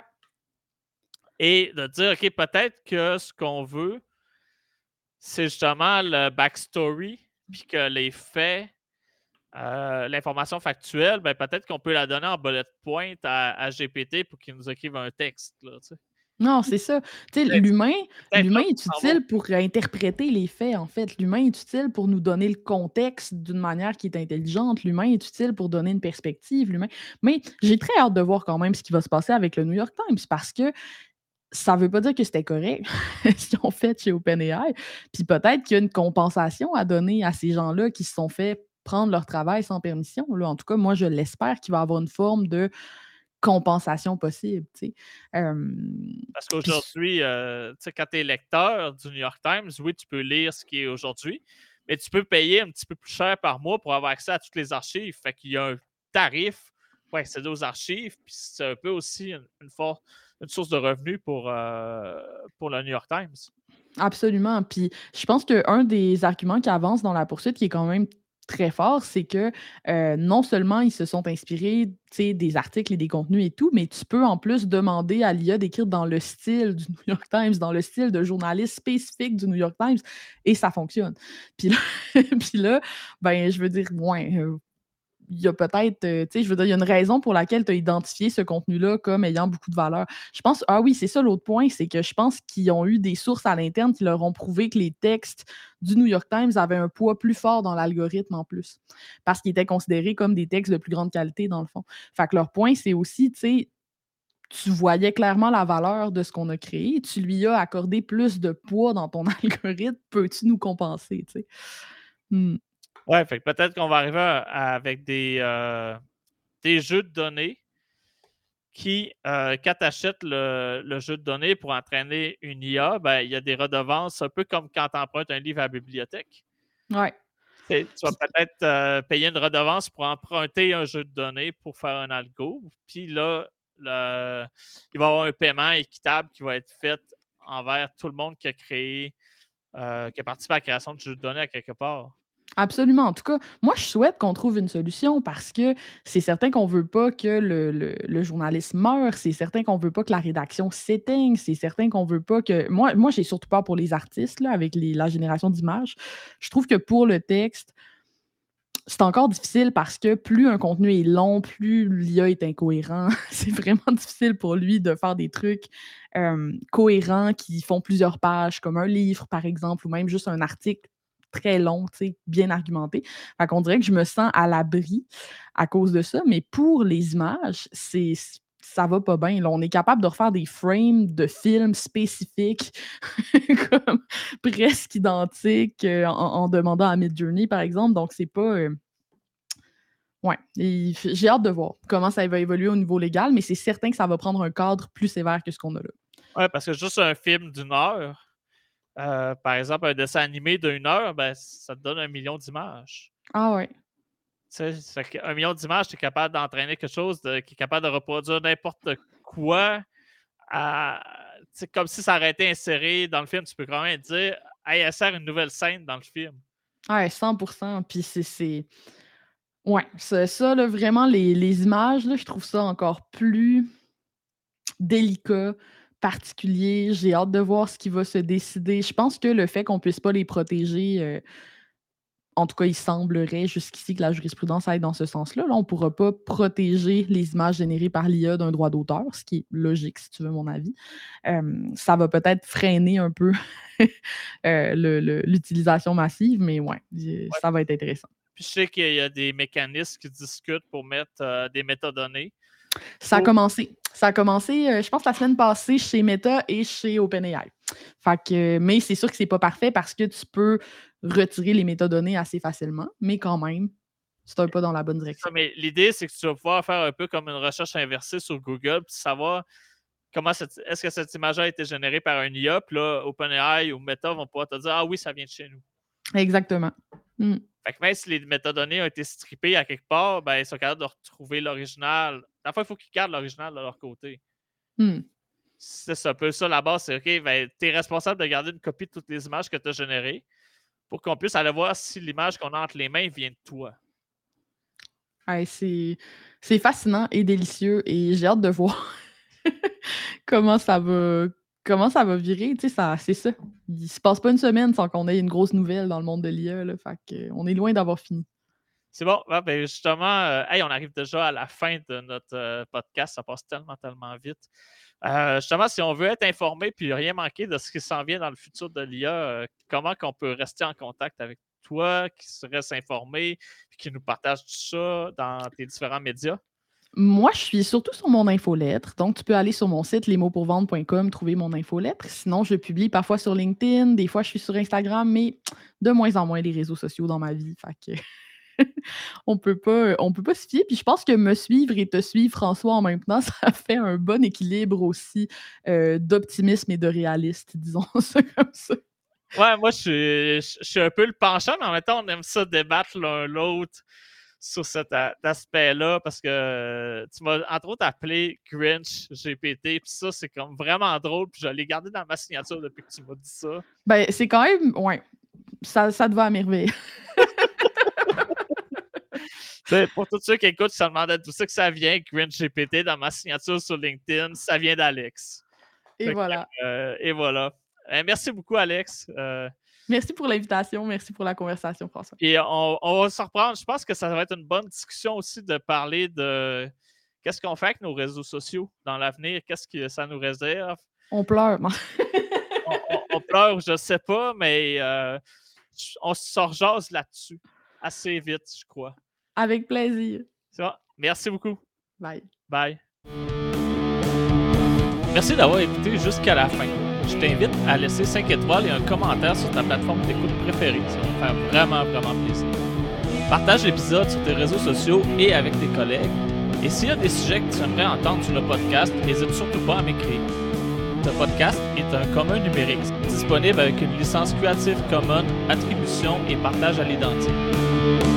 [SPEAKER 1] Et de dire, OK, peut-être que ce qu'on veut, c'est justement le backstory, puis que les faits, l'information factuelle, ben, peut-être qu'on peut la donner en bullet point à GPT pour qu'il nous écrive un texte. Là, tu sais.
[SPEAKER 2] Non, c'est ça. Tu sais,
[SPEAKER 1] Peut-être peut-être
[SPEAKER 2] l'humain
[SPEAKER 1] là
[SPEAKER 2] est
[SPEAKER 1] qu'on s'en va.
[SPEAKER 2] utile pour interpréter les faits, en fait. L'humain est utile pour nous donner le contexte d'une manière qui est intelligente. L'humain est utile pour donner une perspective. Mais j'ai très hâte de voir quand même ce qui va se passer avec le New York Times parce que ça veut pas dire que c'était correct ce qu'ils ont fait chez OpenAI. Puis peut-être qu'il y a une compensation à donner à ces gens-là qui se sont fait prendre leur travail sans permission, là. En tout cas, moi, je l'espère qu'il va y avoir une forme de compensation possible, tu sais.
[SPEAKER 1] Parce
[SPEAKER 2] Puis
[SPEAKER 1] qu'aujourd'hui, tu sais, quand tu es lecteur du New York Times, oui, tu peux lire ce qui est aujourd'hui, mais tu peux payer un petit peu plus cher par mois pour avoir accès à toutes les archives. Fait qu'il y a un tarif pour accéder aux archives, puis c'est un peu aussi une source de revenus pour le New York Times.
[SPEAKER 2] absolument. Puis je pense qu'un des arguments qui avance dans la poursuite, qui est quand même très fort, c'est que non seulement ils se sont inspirés, tu sais, des articles et des contenus et tout, mais tu peux en plus demander à l'IA d'écrire dans le style du New York Times, dans le style de journaliste spécifique du New York Times, et ça fonctionne. Puis là, puis là ben, je veux dire, ouais, il y a peut-être, tu sais, je veux dire, il y a une raison pour laquelle tu as identifié ce contenu-là comme ayant beaucoup de valeur. Je pense, ah oui, c'est ça l'autre point, c'est que je pense qu'ils ont eu des sources à l'interne qui leur ont prouvé que les textes du New York Times avaient un poids plus fort dans l'algorithme en plus, parce qu'ils étaient considérés comme des textes de plus grande qualité dans le fond. Fait que leur point, c'est aussi, tu sais, tu voyais clairement la valeur de ce qu'on a créé, tu lui as accordé plus de poids dans ton algorithme, peux-tu nous compenser, tu sais? Mmh.
[SPEAKER 1] Ouais, fait que peut-être qu'on va arriver avec des jeux de données quand tu achètes le jeu de données pour entraîner une IA, ben, il y a des redevances, un peu comme quand tu empruntes un livre à la bibliothèque.
[SPEAKER 2] Ouais.
[SPEAKER 1] Tu vas peut-être payer une redevance pour emprunter un jeu de données pour faire un algo. Puis là, il va y avoir un paiement équitable qui va être fait envers tout le monde qui a créé, qui a participé à la création de jeux de données à quelque part.
[SPEAKER 2] Absolument. En tout cas, moi, je souhaite qu'on trouve une solution parce que c'est certain qu'on veut pas que le journalisme meure, c'est certain qu'on veut pas que la rédaction s'éteigne, c'est certain qu'on veut pas que... Moi j'ai surtout peur pour les artistes, là, avec la génération d'images. Je trouve que pour le texte, c'est encore difficile parce que plus un contenu est long, plus l'IA est incohérent. C'est vraiment difficile pour lui de faire des trucs cohérents qui font plusieurs pages, comme un livre, par exemple, ou même juste un article très long, bien argumenté. Fait qu'on dirait que je me sens à l'abri à cause de ça, mais pour les images, ça va pas bien. Là, on est capable de refaire des frames de films spécifiques, comme presque identiques, en demandant à Midjourney, par exemple. Donc, c'est pas... Ouais, j'ai hâte de voir comment ça va évoluer au niveau légal, mais c'est certain que ça va prendre un cadre plus sévère que ce qu'on a là.
[SPEAKER 1] Ouais, parce que juste un film d'1 heure, par exemple, un dessin animé d'1 heure, ben, ça te donne 1 million d'images.
[SPEAKER 2] Ah ouais.
[SPEAKER 1] Tu sais, 1 million d'images, tu es capable d'entraîner quelque chose qui est capable de reproduire n'importe quoi. Comme si ça aurait été inséré dans le film, tu peux quand même dire hey, insère une nouvelle scène dans le film.
[SPEAKER 2] Ouais, 100%. Puis c'est... Ouais, ça là, vraiment, les images, là, je trouve ça encore plus délicat, particulier. J'ai hâte de voir ce qui va se décider. Je pense que le fait qu'on puisse pas les protéger, en tout cas, il semblerait jusqu'ici que la jurisprudence aille dans ce sens-là. Là, on ne pourra pas protéger les images générées par l'IA d'un droit d'auteur, ce qui est logique, si tu veux mon avis. Ça va peut-être freiner un peu l'utilisation massive, mais ouais, ça va être intéressant.
[SPEAKER 1] Puis je sais qu'il y a des mécanismes qui discutent pour mettre des métadonnées.
[SPEAKER 2] Ça a commencé. Ça a commencé, je pense, la semaine passée chez Meta et chez OpenAI. Fait que, mais c'est sûr que c'est pas parfait parce que tu peux retirer les métadonnées assez facilement, mais quand même, c'est un pas dans la bonne direction.
[SPEAKER 1] Mais l'idée, c'est que tu vas pouvoir faire un peu comme une recherche inversée sur Google puis savoir est-ce que cette image a été générée par un IA, puis là, OpenAI ou Meta vont pouvoir te dire ah oui, ça vient de chez nous.
[SPEAKER 2] Exactement.
[SPEAKER 1] Fait que même si les métadonnées ont été strippées à quelque part, ben, ils sont capables de retrouver l'original. La fois, il faut qu'ils gardent l'original de leur côté. C'est un peu ça la base. C'est OK, ben, tu es responsable de garder une copie de toutes les images que tu as générées pour qu'on puisse aller voir si l'image qu'on a entre les mains vient de toi.
[SPEAKER 2] Ouais, c'est fascinant et délicieux et j'ai hâte de voir comment ça va virer. Tu sais, c'est ça. Il se passe pas une semaine sans qu'on ait une grosse nouvelle dans le monde de l'IA. Là, fait que, on est loin d'avoir fini.
[SPEAKER 1] C'est bon. Ben justement, on arrive déjà à la fin de notre podcast. Ça passe tellement, tellement vite. Justement, si on veut être informé puis rien manquer de ce qui s'en vient dans le futur de l'IA, comment qu'on peut rester en contact avec toi, qui se reste informé puis qui nous partage tout ça dans tes différents médias?
[SPEAKER 2] Moi, je suis surtout sur mon infolettre. Donc, tu peux aller sur mon site lesmotspourvendre.com, trouver mon infolettre. Sinon, je publie parfois sur LinkedIn. Des fois, je suis sur Instagram, mais de moins en moins les réseaux sociaux dans ma vie. Fait que on peut pas se fier. Puis je pense que me suivre et te suivre, François, en même temps, ça fait un bon équilibre aussi d'optimisme et de réaliste, disons ça comme ça.
[SPEAKER 1] Ouais, moi, je suis un peu le penchant, mais en même temps, on aime ça débattre l'un l'autre sur cet aspect-là parce que tu m'as entre autres appelé Grinch GPT, puis ça, c'est comme vraiment drôle, puis je l'ai gardé dans ma signature depuis que tu m'as dit ça.
[SPEAKER 2] Ben, c'est quand même, ouais, ça te va à merveille.
[SPEAKER 1] Pour tous ceux qui écoutent, je me demandais d'où c'est que ça vient, Grinch GPT, dans ma signature sur LinkedIn, ça vient d'Alex.
[SPEAKER 2] Et voilà.
[SPEAKER 1] Et voilà. Merci beaucoup, Alex.
[SPEAKER 2] Merci pour l'invitation. Merci pour la conversation, François.
[SPEAKER 1] Et on va se reprendre. Je pense que ça va être une bonne discussion aussi de parler de qu'est-ce qu'on fait avec nos réseaux sociaux dans l'avenir, qu'est-ce que ça nous réserve.
[SPEAKER 2] On pleure.
[SPEAKER 1] on pleure, je sais pas, mais on se rejase là-dessus assez vite, je crois.
[SPEAKER 2] Avec plaisir.
[SPEAKER 1] C'est bon. Merci beaucoup.
[SPEAKER 2] Bye.
[SPEAKER 1] Bye. Merci d'avoir écouté jusqu'à la fin. Je t'invite à laisser 5 étoiles et un commentaire sur ta plateforme d'écoute préférée. Ça va me faire vraiment, vraiment plaisir. Partage l'épisode sur tes réseaux sociaux et avec tes collègues. Et s'il y a des sujets que tu aimerais entendre sur le podcast, n'hésite surtout pas à m'écrire. Ce podcast est un commun numérique, disponible avec une licence Creative Commons, attribution et partage à l'identique.